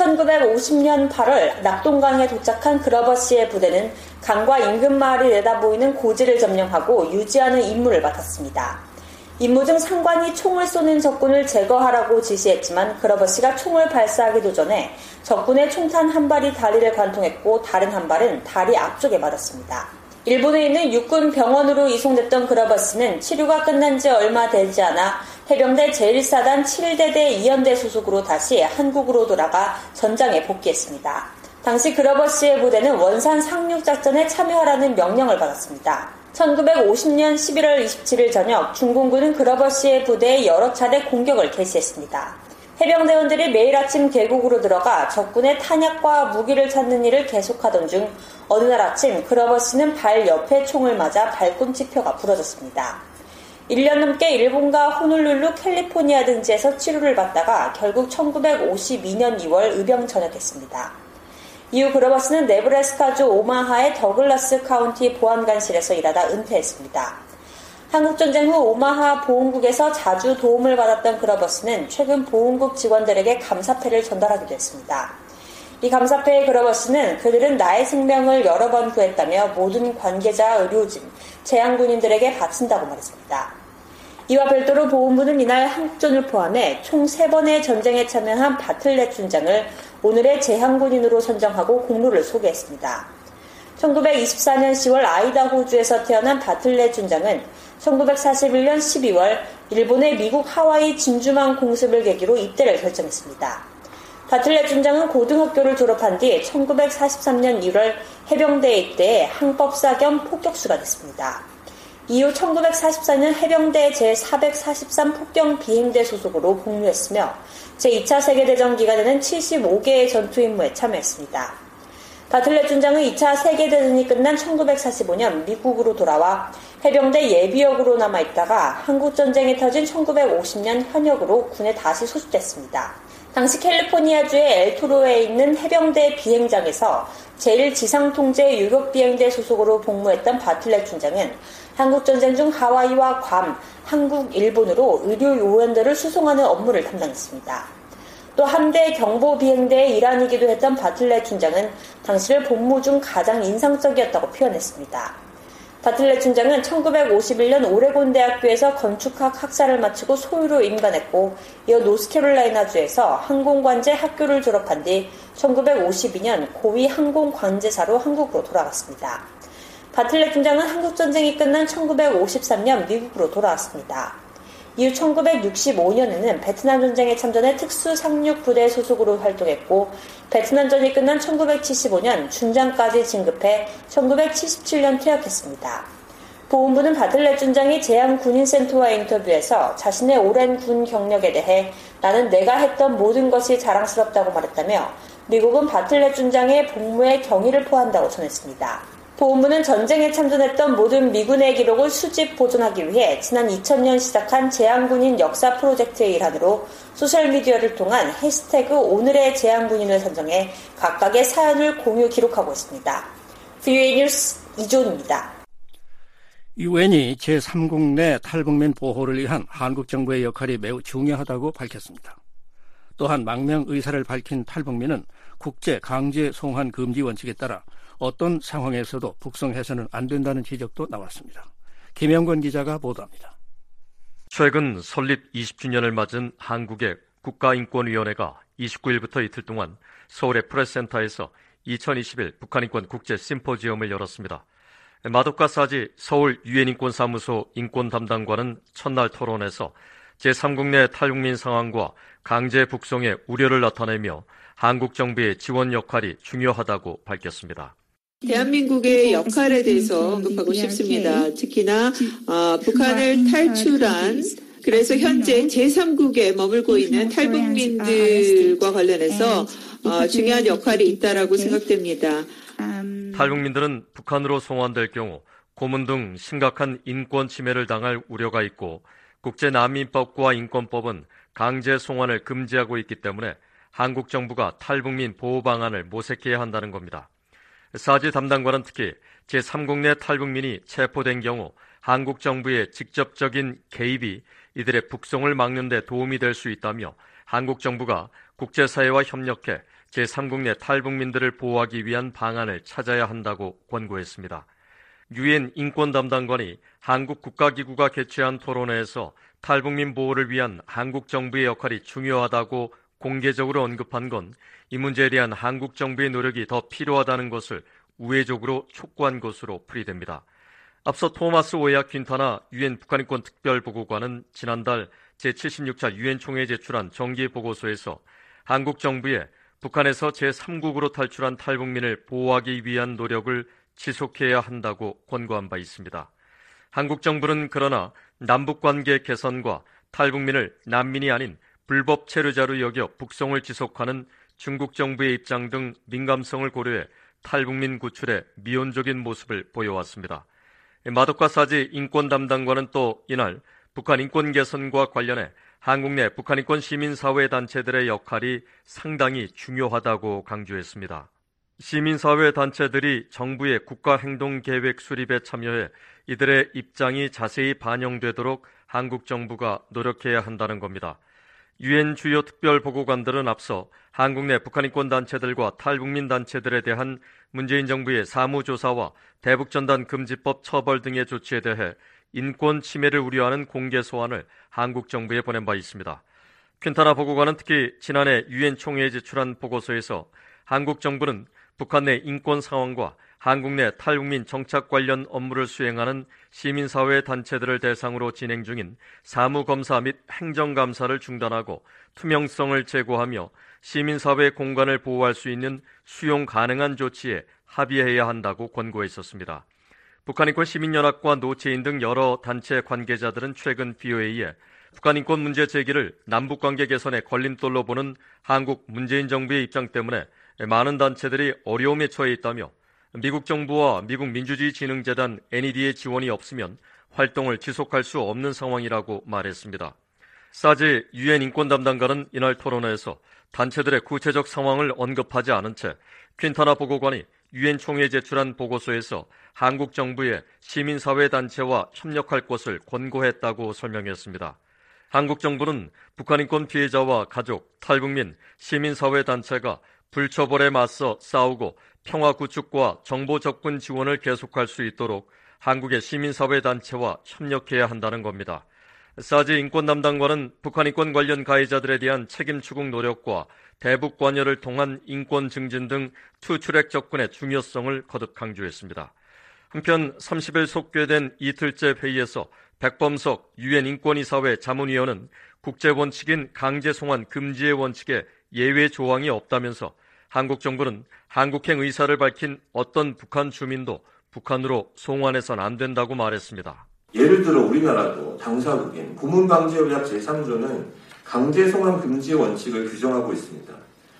천구백오십 년 팔월 낙동강에 도착한 그러버 씨의 부대는 강과 인근 마을이 내다보이는 고지를 점령하고 유지하는 임무를 맡았습니다. 임무 중 상관이 총을 쏘는 적군을 제거하라고 지시했지만 그러버 씨가 총을 발사하기도 전에 적군의 총탄 한 발이 다리를 관통했고 다른 한 발은 다리 앞쪽에 맞았습니다. 일본에 있는 육군 병원으로 이송됐던 그러버 씨는 치료가 끝난 지 얼마 되지 않아 해병대 제일 사단 칠 대대 이 연대 소속으로 다시 한국으로 돌아가 전장에 복귀했습니다. 당시 그러버 씨의 부대는 원산 상륙작전에 참여하라는 명령을 받았습니다. 천구백오십 년 십일월 이십칠일 저녁 중공군은 그러버 씨의 부대에 여러 차례 공격을 개시했습니다. 해병대원들이 매일 아침 계곡으로 들어가 적군의 탄약과 무기를 찾는 일을 계속하던 중 어느 날 아침 그러버 씨는 발 옆에 총을 맞아 발꿈치표가 부러졌습니다. 일 년 넘게 일본과 호놀룰루, 캘리포니아 등지에서 치료를 받다가 결국 천구백오십이 년 이월 의병 전역했습니다. 이후 그러버 씨는 네브래스카주 오마하의 더글라스 카운티 보안관실에서 일하다 은퇴했습니다. 한국전쟁 후 오마하 보훈국에서 자주 도움을 받았던 그러버 씨는 최근 보훈국 직원들에게 감사패를 전달하기도 했습니다. 이 감사패의 그러버 씨는 그들은 나의 생명을 여러 번 구했다며 모든 관계자, 의료진, 재향군인들에게 바친다고 말했습니다. 이와 별도로 보훈부는 이날 한국전을 포함해 총 세 번의 전쟁에 참여한 바틀렛 준장을 오늘의 재향군인으로 선정하고 공로를 소개했습니다. 천구백이십사 년 시월 아이다호주에서 태어난 바틀렛 준장은 천구백사십일 년 십이월 일본의 미국 하와이 진주만 공습을 계기로 입대를 결정했습니다. 바틀렛 준장은 고등학교를 졸업한 뒤 천구백사십삼 년 일월 해병대에 입대해 항법사 겸 폭격수가 됐습니다. 이후 천구백사십사 년 해병대 제사백사십삼 폭경 비행대 소속으로 복무했으며 제이 차 세계대전 기간에는 칠십오 개의 전투 임무에 참여했습니다. 바틀렛 준장은 이 차 세계대전이 끝난 천구백사십오 년 미국으로 돌아와 해병대 예비역으로 남아있다가 한국전쟁이 터진 천구백오십 년 현역으로 군에 다시 소집됐습니다. 당시 캘리포니아주의 엘토로에 있는 해병대 비행장에서 제일 지상통제 유격비행대 소속으로 복무했던 바틀렛 준장은 한국전쟁 중 하와이와 괌, 한국, 일본으로 의료 요원들을 수송하는 업무를 담당했습니다. 또 함대 경보비행대의 일환이기도 했던 바틀렛 준장은 당시를 복무 중 가장 인상적이었다고 표현했습니다. 바틀렛 준장은 천구백오십일 년 오레곤 대학교에서 건축학 학사를 마치고 소유로 임관했고 이어 노스캐롤라이나주에서 항공관제 학교를 졸업한 뒤 천구백오십이 년 고위 항공관제사로 한국으로 돌아갔습니다. 바틀렛 준장은 한국전쟁이 끝난 천구백오십삼 년 미국으로 돌아왔습니다. 이후 천구백육십오 년에는 베트남 전쟁에 참전해 특수상륙부대 소속으로 활동했고 베트남전이 끝난 천구백칠십오 년 준장까지 진급해 천구백칠십칠 년 퇴역했습니다. 보훈부는 바틀렛 준장이 제한군인센터와의 인터뷰에서 자신의 오랜 군 경력에 대해 나는 내가 했던 모든 것이 자랑스럽다고 말했다며 미국은 바틀렛 준장의 복무에 경의를 표한다고 전했습니다. 보훈부는 전쟁에 참전했던 모든 미군의 기록을 수집 보존하기 위해 지난 이천 년 시작한 제한군인 역사 프로젝트의 일환으로 소셜미디어를 통한 해시태그 오늘의 제한군인을 선정해 각각의 사연을 공유 기록하고 있습니다. 브이오에이 뉴스 이존입니다. 유엔이 제삼국 내 탈북민 보호를 위한 한국 정부의 역할이 매우 중요하다고 밝혔습니다. 또한 망명 의사를 밝힌 탈북민은 국제 강제 송환 금지 원칙에 따라 어떤 상황에서도 북송해서는 안 된다는 지적도 나왔습니다. 김영권 기자가 보도합니다. 최근 설립 이십 주년을 맞은 한국의 국가인권위원회가 이십구 일부터 이틀 동안 서울의 프레스센터에서 이천이십일 북한인권 국제 심포지엄을 열었습니다. 마도카 사지 서울 유엔인권사무소 인권담당관은 첫날 토론에서 제삼국 내 탈북민 상황과 강제 북송의 우려를 나타내며 한국 정부의 지원 역할이 중요하다고 밝혔습니다. 대한민국의 역할에 대해서 언급하고 싶습니다. 특히나 어, 북한을 탈출한 그래서 현재 제삼국에 머물고 있는 탈북민들과 관련해서 어, 중요한 역할이 있다라고 생각됩니다. 탈북민들은 북한으로 송환될 경우 고문 등 심각한 인권 침해를 당할 우려가 있고 국제난민법과 인권법은 강제 송환을 금지하고 있기 때문에 한국 정부가 탈북민 보호 방안을 모색해야 한다는 겁니다. 사지 담당관은 특히 제삼국 내 탈북민이 체포된 경우 한국 정부의 직접적인 개입이 이들의 북송을 막는 데 도움이 될 수 있다며 한국 정부가 국제사회와 협력해 제삼국 내 탈북민들을 보호하기 위한 방안을 찾아야 한다고 권고했습니다. 유엔 인권 담당관이 한국 국가기구가 개최한 토론회에서 탈북민 보호를 위한 한국 정부의 역할이 중요하다고 공개적으로 언급한 건 이 문제에 대한 한국 정부의 노력이 더 필요하다는 것을 우회적으로 촉구한 것으로 풀이됩니다. 앞서 토마스 오야 퀸타나 유엔 북한인권 특별보고관은 지난달 제칠십육 차 유엔 총회에 제출한 정기 보고서에서 한국 정부에 북한에서 제삼국으로 탈출한 탈북민을 보호하기 위한 노력을 지속해야 한다고 권고한 바 있습니다. 한국 정부는 그러나 남북관계 개선과 탈북민을 난민이 아닌 불법 체류자로 여겨 북송을 지속하는 중국 정부의 입장 등 민감성을 고려해 탈북민 구출에 미온적인 모습을 보여왔습니다. 마도카 사지 인권 담당관은 또 이날 북한 인권 개선과 관련해 한국 내 북한 인권 시민사회 단체들의 역할이 상당히 중요하다고 강조했습니다. 시민사회 단체들이 정부의 국가행동계획 수립에 참여해 이들의 입장이 자세히 반영되도록 한국 정부가 노력해야 한다는 겁니다. 유엔 주요 특별보고관들은 앞서 한국 내 북한인권 단체들과 탈북민 단체들에 대한 문재인 정부의 사무조사와 대북전단 금지법 처벌 등의 조치에 대해 인권 침해를 우려하는 공개 소환을 한국 정부에 보낸 바 있습니다. 퀸타나 보고관은 특히 지난해 유엔 총회에 제출한 보고서에서 한국 정부는 북한 내 인권 상황과 한국 내 탈북민 정착 관련 업무를 수행하는 시민사회 단체들을 대상으로 진행 중인 사무검사 및 행정감사를 중단하고 투명성을 제고하며 시민사회 공간을 보호할 수 있는 수용 가능한 조치에 합의해야 한다고 권고했었습니다. 북한인권 시민연합과 노체인 등 여러 단체 관계자들은 최근 브이오에이에 북한인권 문제 제기를 남북관계 개선의 걸림돌로 보는 한국 문재인 정부의 입장 때문에 많은 단체들이 어려움에 처해 있다며 미국 정부와 미국 민주주의 진흥재단 엔이디의 지원이 없으면 활동을 지속할 수 없는 상황이라고 말했습니다. 사지 유엔 인권 담당관은 이날 토론회에서 단체들의 구체적 상황을 언급하지 않은 채 퀸타나 보고관이 유엔 총회에 제출한 보고서에서 한국 정부에 시민사회 단체와 협력할 것을 권고했다고 설명했습니다. 한국 정부는 북한 인권 피해자와 가족, 탈북민, 시민사회 단체가 불처벌에 맞서 싸우고 평화 구축과 정보 접근 지원을 계속할 수 있도록 한국의 시민사회 단체와 협력해야 한다는 겁니다. 사지 인권 담당관은 북한 인권 관련 가해자들에 대한 책임 추궁 노력과 대북 관여를 통한 인권 증진 등 투트랙 접근의 중요성을 거듭 강조했습니다. 한편 삼십 일 속개된 이틀째 회의에서 백범석 유엔 인권이사회 자문위원은 국제 원칙인 강제 송환 금지의 원칙에 예외 조항이 없다면서 한국 정부는 한국행 의사를 밝힌 어떤 북한 주민도 북한으로 송환해서는 안 된다고 말했습니다. 예를 들어 우리나라도 당사국인 고문방지협약 제삼 조는 강제송환 금지 원칙을 규정하고 있습니다.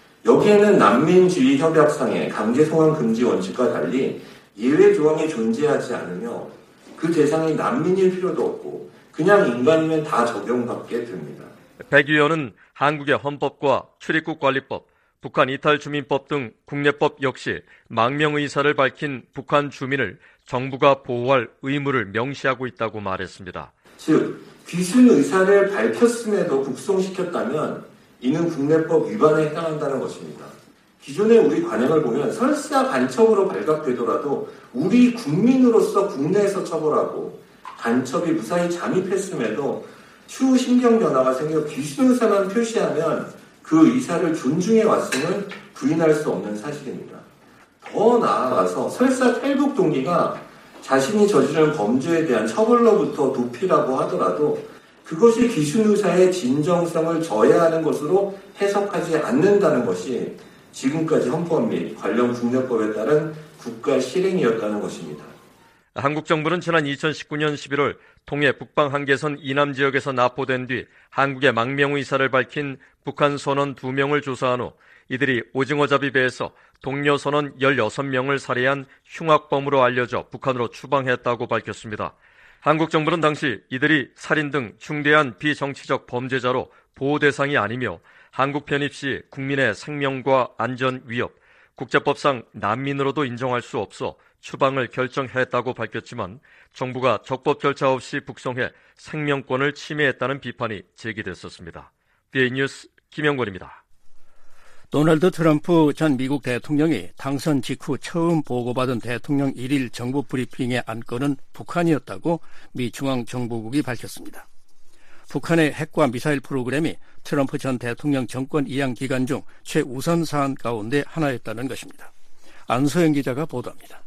여기에는 난민주의 협약상의 강제송환 금지 원칙과 달리 예외 조항이 존재하지 않으며 그 대상이 난민일 필요도 없고 그냥 인간이면 다 적용받게 됩니다. 백 위원은 한국의 헌법과 출입국관리법, 북한 이탈주민법 등 국내법 역시 망명의사를 밝힌 북한 주민을 정부가 보호할 의무를 명시하고 있다고 말했습니다. 즉, 귀순 의사를 밝혔음에도 북송시켰다면 이는 국내법 위반에 해당한다는 것입니다. 기존의 우리 관행을 보면 설사 간첩으로 발각되더라도 우리 국민으로서 국내에서 처벌하고 간첩이 무사히 잠입했음에도 추후 신경 변화가 생겨 귀순 의사만 표시하면 그 의사를 존중해 왔음을 부인할 수 없는 사실입니다. 더 나아가서 설사 탈북 동기가 자신이 저지른 범죄에 대한 처벌로부터 도피라고 하더라도 그것이 귀순 의사의 진정성을 저해하는 것으로 해석하지 않는다는 것이 지금까지 헌법 및 관련 국내법에 따른 국가 실행이었다는 것입니다. 한국 정부는 지난 이천십구 년 십일월 동해 북방 한계선 이남 지역에서 납포된 뒤 한국의 망명의사를 밝힌 북한 선원 두 명을 조사한 후 이들이 오징어잡이 배에서 동료 선원 열여섯 명을 살해한 흉악범으로 알려져 북한으로 추방했다고 밝혔습니다. 한국 정부는 당시 이들이 살인 등 중대한 비정치적 범죄자로 보호 대상이 아니며 한국 편입 시 국민의 생명과 안전 위협, 국제법상 난민으로도 인정할 수 없어 추방을 결정했다고 밝혔지만 정부가 적법 절차 없이 북송해 생명권을 침해했다는 비판이 제기됐었습니다. 비에이 뉴스 김영권입니다. 도널드 트럼프 전 미국 대통령이 당선 직후 처음 보고받은 대통령 일일 정부 브리핑의 안건은 북한이었다고 미 중앙정보국이 밝혔습니다. 북한의 핵과 미사일 프로그램이 트럼프 전 대통령 정권 이양 기간 중 최우선 사안 가운데 하나였다는 것입니다. 안소영 기자가 보도합니다.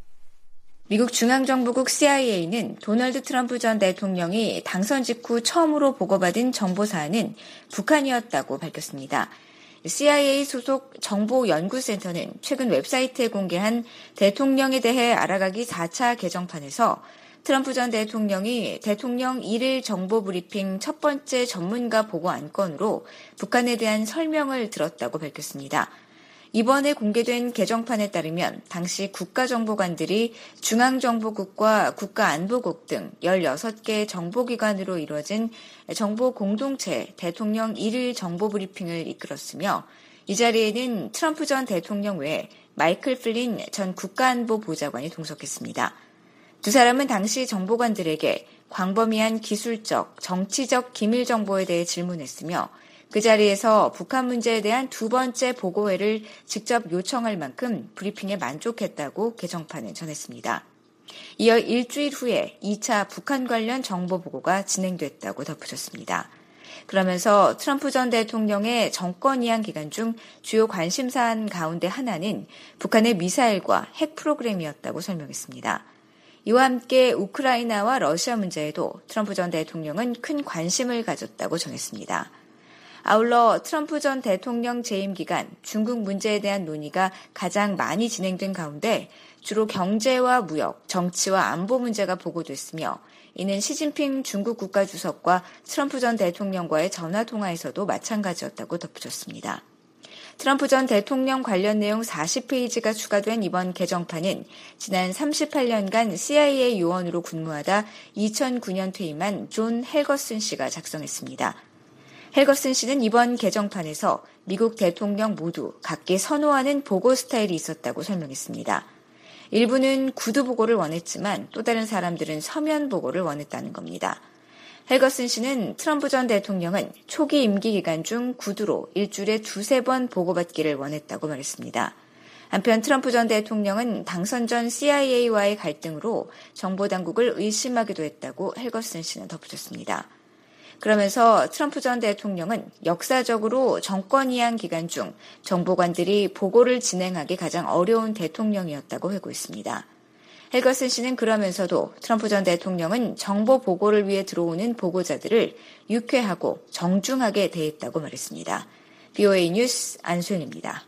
미국 중앙정보국 씨아이에이는 도널드 트럼프 전 대통령이 당선 직후 처음으로 보고받은 정보사안은 북한이었다고 밝혔습니다. 씨아이에이 소속 정보연구센터는 최근 웹사이트에 공개한 대통령에 대해 알아가기 사 차 개정판에서 트럼프 전 대통령이 대통령 일일 정보 브리핑 첫 번째 전문가 보고 안건으로 북한에 대한 설명을 들었다고 밝혔습니다. 이번에 공개된 개정판에 따르면 당시 국가정보관들이 중앙정보국과 국가안보국 등 열여섯 개 정보기관으로 이루어진 정보공동체 대통령 일일 정보브리핑을 이끌었으며 이 자리에는 트럼프 전 대통령 외에 마이클 플린 전 국가안보보좌관이 동석했습니다. 두 사람은 당시 정보관들에게 광범위한 기술적, 정치적 기밀 정보에 대해 질문했으며 그 자리에서 북한 문제에 대한 두 번째 보고회를 직접 요청할 만큼 브리핑에 만족했다고 개정판은 전했습니다. 이어 일주일 후에 이 차 북한 관련 정보 보고가 진행됐다고 덧붙였습니다. 그러면서 트럼프 전 대통령의 정권 이양 기간 중 주요 관심사안 가운데 하나는 북한의 미사일과 핵 프로그램이었다고 설명했습니다. 이와 함께 우크라이나와 러시아 문제에도 트럼프 전 대통령은 큰 관심을 가졌다고 전했습니다. 아울러 트럼프 전 대통령 재임 기간 중국 문제에 대한 논의가 가장 많이 진행된 가운데 주로 경제와 무역, 정치와 안보 문제가 보고됐으며 이는 시진핑 중국 국가주석과 트럼프 전 대통령과의 전화통화에서도 마찬가지였다고 덧붙였습니다. 트럼프 전 대통령 관련 내용 사십 페이지가 추가된 이번 개정판은 지난 삼십팔 년간 씨아이에이 요원으로 근무하다 이천구 년 퇴임한 존 헬거슨 씨가 작성했습니다. 헬거슨 씨는 이번 개정판에서 미국 대통령 모두 각기 선호하는 보고 스타일이 있었다고 설명했습니다. 일부는 구두 보고를 원했지만 또 다른 사람들은 서면 보고를 원했다는 겁니다. 헬거슨 씨는 트럼프 전 대통령은 초기 임기 기간 중 구두로 일주일에 두세 번 보고받기를 원했다고 말했습니다. 한편 트럼프 전 대통령은 당선 전 씨아이에이와의 갈등으로 정보당국을 의심하기도 했다고 헬거슨 씨는 덧붙였습니다. 그러면서 트럼프 전 대통령은 역사적으로 정권이한 기간 중 정보관들이 보고를 진행하기 가장 어려운 대통령이었다고 회고했습니다. 헬거슨 씨는 그러면서도 트럼프 전 대통령은 정보 보고를 위해 들어오는 보고자들을 유쾌하고 정중하게 대했다고 말했습니다. 비오에이 뉴스 안소연입니다.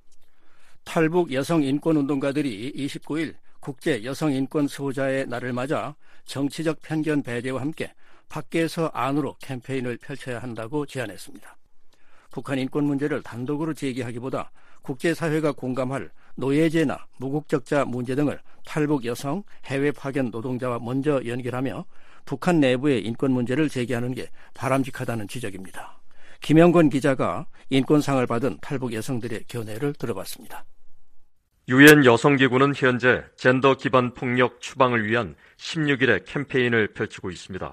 탈북 여성인권운동가들이 이십구 일 국제 여성인권 수호자의 날을 맞아 정치적 편견 배제와 함께 밖에서 안으로 캠페인을 펼쳐야 한다고 제안했습니다. 북한 인권 문제를 단독으로 제기하기보다 국제사회가 공감할 노예제나 무국적자 문제 등을 탈북 여성, 해외 파견 노동자와 먼저 연결하며 북한 내부의 인권 문제를 제기하는 게 바람직하다는 지적입니다. 김영권 기자가 인권상을 받은 탈북 여성들의 견해를 들어봤습니다. 유엔 여성기구는 현재 젠더 기반 폭력 추방을 위한 십육 일의 캠페인을 펼치고 있습니다.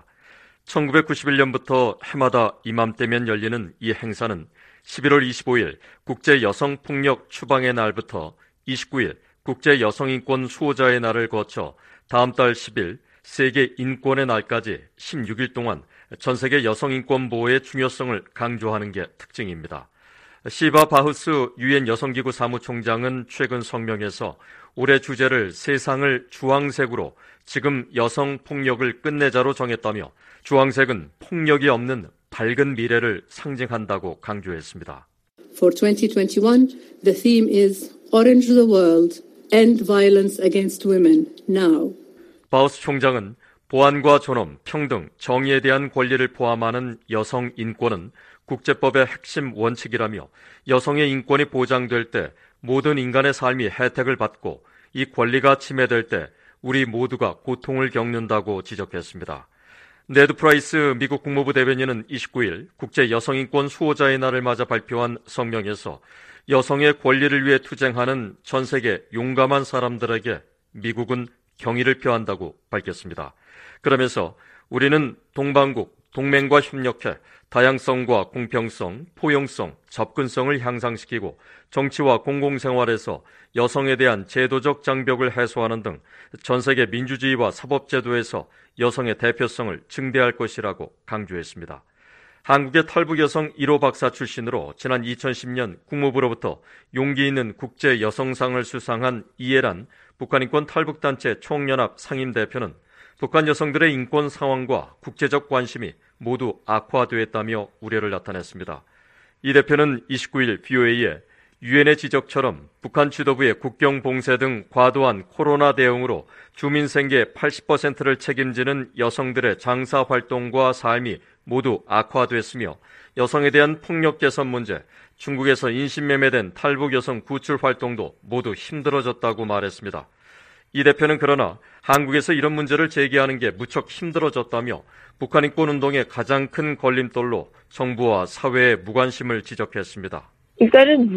천구백구십일 년부터 해마다 이맘때면 열리는 이 행사는 십일월 이십오일 국제 여성폭력 추방의 날부터 이십구 일 국제 여성인권 수호자의 날을 거쳐 다음 달 십 일 세계 인권의 날까지 십육 일 동안 전 세계 여성인권 보호의 중요성을 강조하는 게 특징입니다. 시바 바흐스 유엔 여성기구 사무총장은 최근 성명에서 올해 주제를 세상을 주황색으로 지금 여성폭력을 끝내자로 정했다며 주황색은 폭력이 없는 밝은 미래를 상징한다고 강조했습니다. For twenty twenty-one, the theme is Orange the World, End Violence Against Women, Now. 바우스 총장은 보안과 존엄, 평등, 정의에 대한 권리를 포함하는 여성 인권은 국제법의 핵심 원칙이라며 여성의 인권이 보장될 때 모든 인간의 삶이 혜택을 받고 이 권리가 침해될 때 우리 모두가 고통을 겪는다고 지적했습니다. 네드 프라이스 미국 국무부 대변인은 이십구 일 국제 여성인권 수호자의 날을 맞아 발표한 성명에서 여성의 권리를 위해 투쟁하는 전 세계 용감한 사람들에게 미국은 경의를 표한다고 밝혔습니다. 그러면서 우리는 동반국, 동맹과 협력해 다양성과 공평성, 포용성, 접근성을 향상시키고 정치와 공공생활에서 여성에 대한 제도적 장벽을 해소하는 등 전 세계 민주주의와 사법제도에서 여성의 대표성을 증대할 것이라고 강조했습니다. 한국의 탈북 여성 일 호 박사 출신으로 지난 이천십 년 국무부로부터 용기 있는 국제 여성상을 수상한 이해란 북한인권 탈북단체 총연합 상임대표는 북한 여성들의 인권 상황과 국제적 관심이 모두 악화되었다며 우려를 나타냈습니다. 이 대표는 이십구 일 비오에이에 유엔의 지적처럼 북한 지도부의 국경 봉쇄 등 과도한 코로나 대응으로 주민 생계 팔십 퍼센트를 책임지는 여성들의 장사 활동과 삶이 모두 악화됐으며 여성에 대한 폭력 개선 문제, 중국에서 인신매매된 탈북 여성 구출 활동도 모두 힘들어졌다고 말했습니다. 이 대표는 그러나 한국에서 이런 문제를 제기하는 게 무척 힘들어졌다며 북한 인권 운동의 가장 큰 걸림돌로 정부와 사회의 무관심을 지적했습니다. 일단은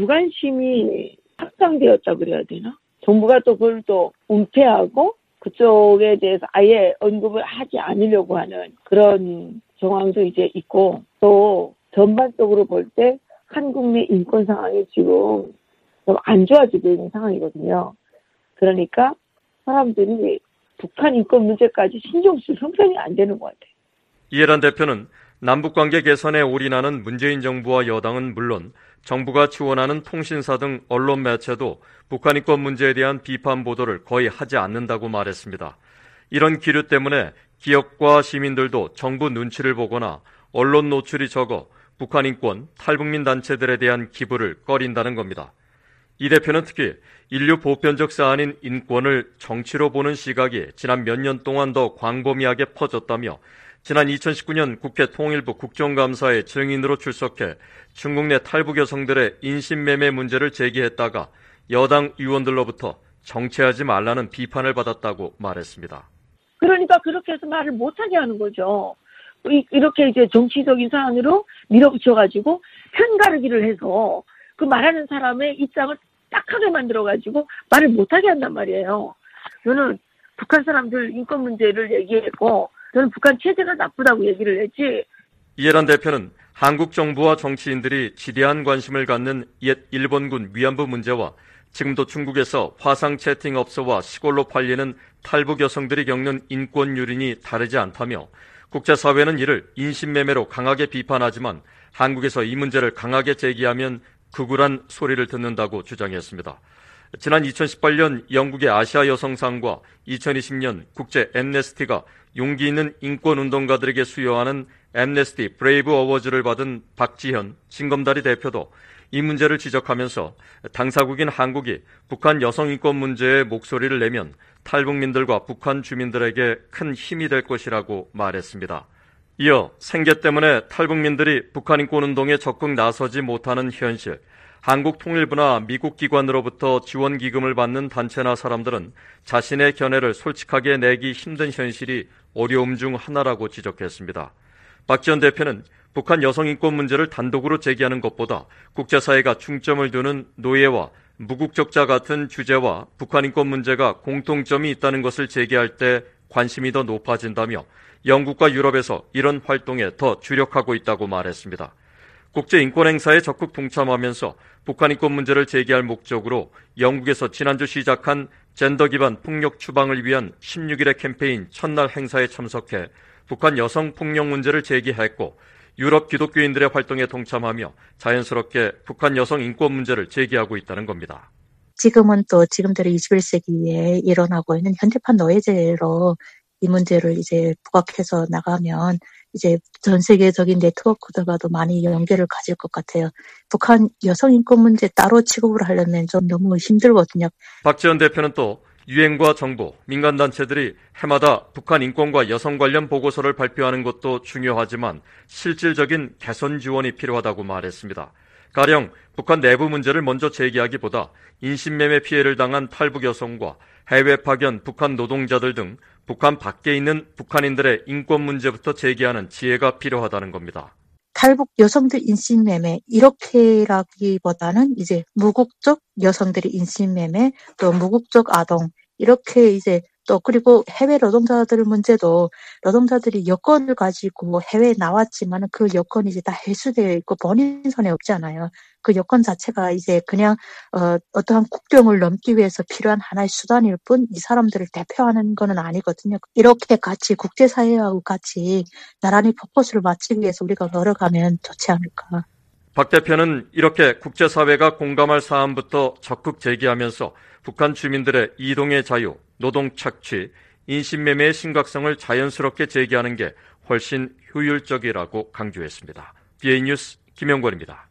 무관심이 확산되었다 그래야 되나? 정부가 또 그걸 또 은폐하고 그쪽에 대해서 아예 언급을 하지 않으려고 하는 그런 정황도 이제 있고, 또 전반적으로 볼 때 한국 내 인권 상황이 지금 좀 안 좋아지고 있는 상황이거든요. 그러니까 사람들이 북한 인권 문제까지 신경 쓸 형편이 안 되는 것 같아요. 이해란 대표는 남북관계 개선에 올인하는 문재인 정부와 여당은 물론 정부가 지원하는 통신사 등 언론 매체도 북한 인권 문제에 대한 비판 보도를 거의 하지 않는다고 말했습니다. 이런 기류 때문에 기업과 시민들도 정부 눈치를 보거나 언론 노출이 적어 북한 인권, 탈북민 단체들에 대한 기부를 꺼린다는 겁니다. 이 대표는 특히 인류 보편적 사안인 인권을 정치로 보는 시각이 지난 몇 년 동안 더 광범위하게 퍼졌다며 지난 이천십구 년 국회 통일부 국정감사에 증인으로 출석해 중국 내 탈북 여성들의 인신매매 문제를 제기했다가 여당 의원들로부터 정치하지 말라는 비판을 받았다고 말했습니다. 그러니까 그렇게 해서 말을 못하게 하는 거죠. 이렇게 이제 정치적인 사안으로 밀어붙여가지고 편가르기를 해서 그 말하는 사람의 입장을 딱하게 만들어가지고 말을 못하게 한단 말이에요. 저는 북한 사람들 인권 문제를 얘기했고 저는 북한 체제가 나쁘다고 얘기를 했지. 이해란 대표는 한국 정부와 정치인들이 지대한 관심을 갖는 옛 일본군 위안부 문제와 지금도 중국에서 화상 채팅업소와 시골로 팔리는 탈북 여성들이 겪는 인권 유린이 다르지 않다며 국제사회는 이를 인신매매로 강하게 비판하지만 한국에서 이 문제를 강하게 제기하면 극울한 소리를 듣는다고 주장했습니다. 지난 이천십팔 년 영국의 아시아 여성상과 이천이십 년 국제 엠네스티가 용기 있는 인권운동가들에게 수여하는 엠네스티 브레이브 어워즈를 받은 박지현 징검다리 대표도 이 문제를 지적하면서 당사국인 한국이 북한 여성 인권 문제에 목소리를 내면 탈북민들과 북한 주민들에게 큰 힘이 될 것이라고 말했습니다. 이어 생계 때문에 탈북민들이 북한 인권운동에 적극 나서지 못하는 현실, 한국 통일부나 미국 기관으로부터 지원 기금을 받는 단체나 사람들은 자신의 견해를 솔직하게 내기 힘든 현실이 어려움 중 하나라고 지적했습니다. 박지원 대표는 북한 여성 인권 문제를 단독으로 제기하는 것보다 국제사회가 중점을 두는 노예와 무국적자 같은 주제와 북한 인권 문제가 공통점이 있다는 것을 제기할 때 관심이 더 높아진다며 영국과 유럽에서 이런 활동에 더 주력하고 있다고 말했습니다. 국제인권행사에 적극 동참하면서 북한 인권 문제를 제기할 목적으로 영국에서 지난주 시작한 젠더 기반 폭력 추방을 위한 십육 일의 캠페인 첫날 행사에 참석해 북한 여성 폭력 문제를 제기했고 유럽 기독교인들의 활동에 동참하며 자연스럽게 북한 여성 인권 문제를 제기하고 있다는 겁니다. 지금은 또 지금대로 이십일 세기에 일어나고 있는 현대판 노예제로 이 문제를 이제 부각해서 나가면 이제 전 세계적인 네트워크들과도 많이 연계를 가질 것 같아요. 북한 여성 인권 문제 따로 취급을 하려면 좀 너무 힘들거든요. 박지원 대표는 또 유엔과 정부, 민간단체들이 해마다 북한 인권과 여성 관련 보고서를 발표하는 것도 중요하지만 실질적인 개선 지원이 필요하다고 말했습니다. 가령 북한 내부 문제를 먼저 제기하기보다 인신매매 피해를 당한 탈북 여성과 해외 파견 북한 노동자들 등 북한 밖에 있는 북한인들의 인권 문제부터 제기하는 지혜가 필요하다는 겁니다. 탈북 여성들 인신매매 이렇게라기보다는 이제 무국적 여성들의 인신매매 또 무국적 아동 이렇게 이제 또 그리고 해외 노동자들 문제도 노동자들이 여권을 가지고 해외에 나왔지만 그 여건이 이제 다 해수되어 있고 본인 손에 없잖아요. 그 여건 자체가 이제 그냥 어, 어떠한 국경을 넘기 위해서 필요한 하나의 수단일 뿐 이 사람들을 대표하는 건 아니거든요. 이렇게 같이 국제사회하고 같이 나란히 포커스를 맞추기 위해서 우리가 걸어가면 좋지 않을까. 박 대표는 이렇게 국제사회가 공감할 사안부터 적극 제기하면서 북한 주민들의 이동의 자유, 노동 착취, 인신매매의 심각성을 자연스럽게 제기하는 게 훨씬 효율적이라고 강조했습니다. 비에이 뉴스 김영권입니다.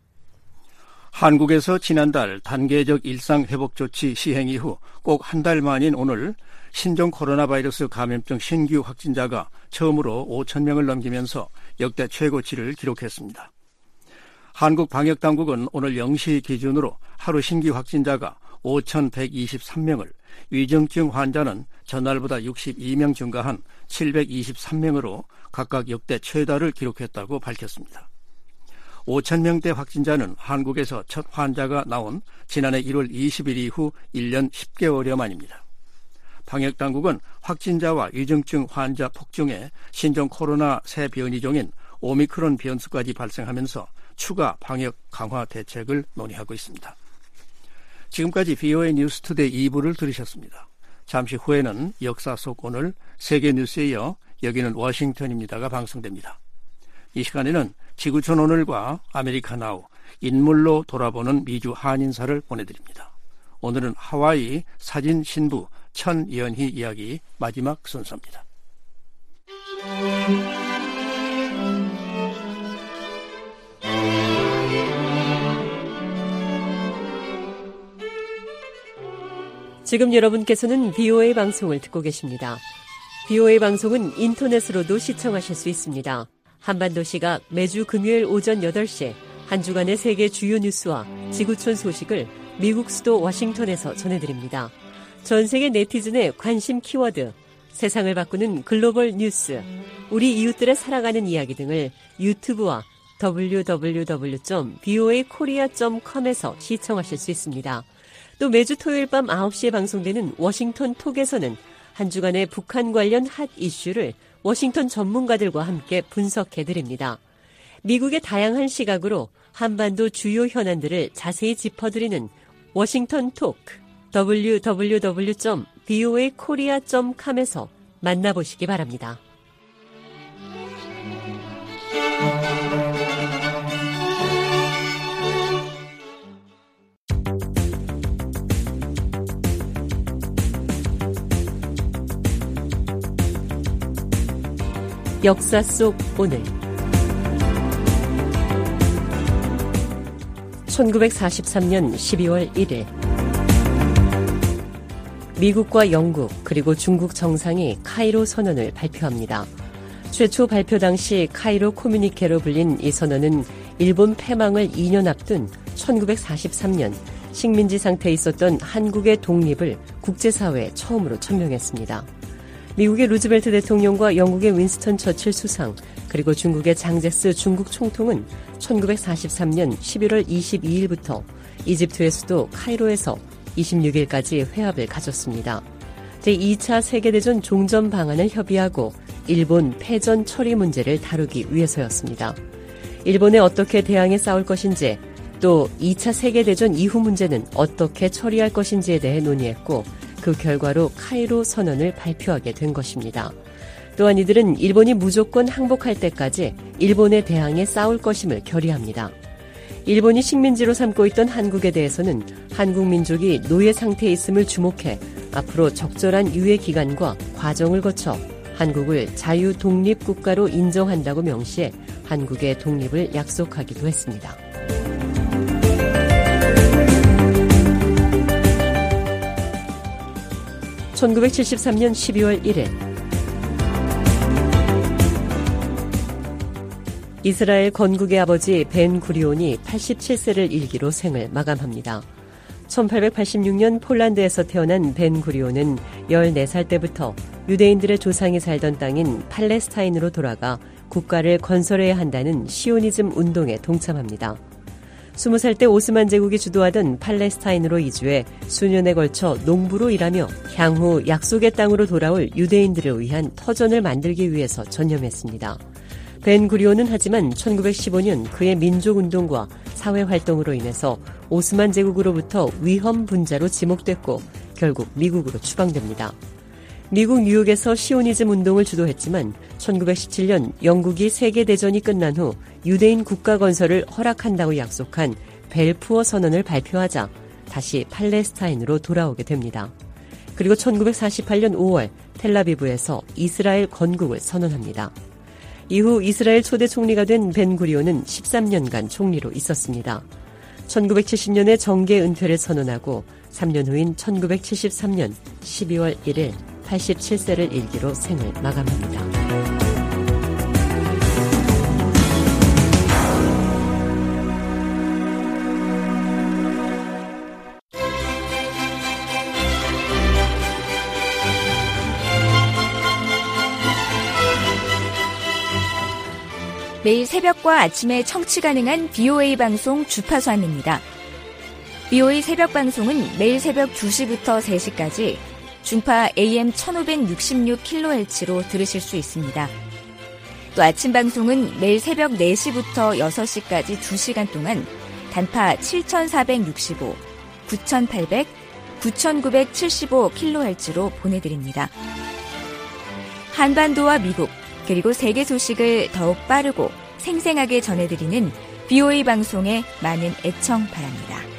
한국에서 지난달 단계적 일상회복 조치 시행 이후 꼭 한 달 만인 오늘 신종 코로나 바이러스 감염증 신규 확진자가 처음으로 오천 명을 넘기면서 역대 최고치를 기록했습니다. 한국 방역당국은 오늘 영 시 기준으로 하루 신규 확진자가 오천백이십삼 명을, 위중증 환자는 전날보다 육십이 명 증가한 칠백이십삼 명으로 각각 역대 최다를 기록했다고 밝혔습니다. 오천 명대 확진자는 한국에서 첫 환자가 나온 지난해 일월 이십일 이후 일 년 십 개월여 만입니다. 방역당국은 확진자와 위중증 환자 폭증에 신종 코로나 새 변이종인 오미크론 변수까지 발생하면서 추가 방역 강화 대책을 논의하고 있습니다. 지금까지 비오에이 뉴스투데이 이 부를 들으셨습니다. 잠시 후에는 역사 속 오늘 세계 뉴스에 이어 여기는 워싱턴입니다가 방송됩니다. 이 시간에는 지구촌 오늘과 아메리카 나우, 인물로 돌아보는 미주 한인사를 보내드립니다. 오늘은 하와이 사진 신부 천연희 이야기 마지막 순서입니다. 지금 여러분께서는 비오에이 방송을 듣고 계십니다. 비오에이 방송은 인터넷으로도 시청하실 수 있습니다. 한반도 시각 매주 금요일 오전 여덟 시 한 주간의 세계 주요 뉴스와 지구촌 소식을 미국 수도 워싱턴에서 전해드립니다. 전 세계 네티즌의 관심 키워드, 세상을 바꾸는 글로벌 뉴스, 우리 이웃들의 살아가는 이야기 등을 유튜브와 더블유 더블유 더블유 점 비오에이 코리아 점 컴에서 시청하실 수 있습니다. 또 매주 토요일 밤 아홉 시에 방송되는 워싱턴 톡에서는 한 주간의 북한 관련 핫 이슈를 워싱턴 전문가들과 함께 분석해드립니다. 미국의 다양한 시각으로 한반도 주요 현안들을 자세히 짚어드리는 워싱턴 톡, 더블유 더블유 더블유 점 비오에이 코리아 점 컴에서 만나보시기 바랍니다. 역사 속 오늘 천구백사십삼 년 십이월 일일 미국과 영국 그리고 중국 정상이 카이로 선언을 발표합니다. 최초 발표 당시 카이로 코뮤니케로 불린 이 선언은 일본 패망을 이 년 앞둔 천구백사십삼 년 식민지 상태에 있었던 한국의 독립을 국제사회에 처음으로 천명했습니다. 미국의 루즈벨트 대통령과 영국의 윈스턴 처칠 수상 그리고 중국의 장제스 중국 총통은 천구백사십삼 년 십일월 이십이일부터 이집트의 수도 카이로에서 이십육일까지 회합을 가졌습니다. 제이 차 세계대전 종전 방안을 협의하고 일본 패전 처리 문제를 다루기 위해서였습니다. 일본에 어떻게 대항해 싸울 것인지 또 이 차 세계대전 이후 문제는 어떻게 처리할 것인지에 대해 논의했고 그 결과로 카이로 선언을 발표하게 된 것입니다. 또한 이들은 일본이 무조건 항복할 때까지 일본에 대항해 싸울 것임을 결의합니다. 일본이 식민지로 삼고 있던 한국에 대해서는 한국 민족이 노예 상태에 있음을 주목해 앞으로 적절한 유예 기간과 과정을 거쳐 한국을 자유 독립 국가로 인정한다고 명시해 한국의 독립을 약속하기도 했습니다. 천구백칠십삼 년 십이월 일일 이스라엘 건국의 아버지 벤 구리온이 팔십칠 세를 일기로 생을 마감합니다. 천팔백팔십육 년 폴란드에서 태어난 벤 구리온은 열네 살 때부터 유대인들의 조상이 살던 땅인 팔레스타인으로 돌아가 국가를 건설해야 한다는 시오니즘 운동에 동참합니다. 스무 살 때 오스만 제국이 주도하던 팔레스타인으로 이주해 수년에 걸쳐 농부로 일하며 향후 약속의 땅으로 돌아올 유대인들을 위한 터전을 만들기 위해서 전념했습니다. 벤 구리온은 하지만 천구백십오 년 그의 민족운동과 사회활동으로 인해서 오스만 제국으로부터 위험 분자로 지목됐고 결국 미국으로 추방됩니다. 미국 뉴욕에서 시오니즘 운동을 주도했지만 천구백십칠 년 영국이 세계대전이 끝난 후 유대인 국가 건설을 허락한다고 약속한 벨푸어 선언을 발표하자 다시 팔레스타인으로 돌아오게 됩니다. 그리고 천구백사십팔 년 오월 텔라비브에서 이스라엘 건국을 선언합니다. 이후 이스라엘 초대 총리가 된 벤 구리온은 십삼 년간 총리로 있었습니다. 천구백칠십 년에 정계 은퇴를 선언하고 삼 년 후인 천구백칠십삼 년 십이월 일일 팔십칠 세를 일기로 생을 마감합니다. 매일 새벽과 아침에 청취 가능한 비오에이 방송 주파수 안내입니다. 비오에이 새벽 방송은 매일 새벽 두 시부터 세 시까지 중파 에이엠 천오백육십육 킬로헤르츠로 들으실 수 있습니다. 또 아침 방송은 매일 새벽 네 시부터 여섯 시까지 두 시간 동안 단파 칠천사백육십오, 구천팔백, 구천구백칠십오 킬로헤르츠로 보내드립니다. 한반도와 미국, 그리고 세계 소식을 더욱 빠르고 생생하게 전해드리는 비오에이 방송에 많은 애청 바랍니다.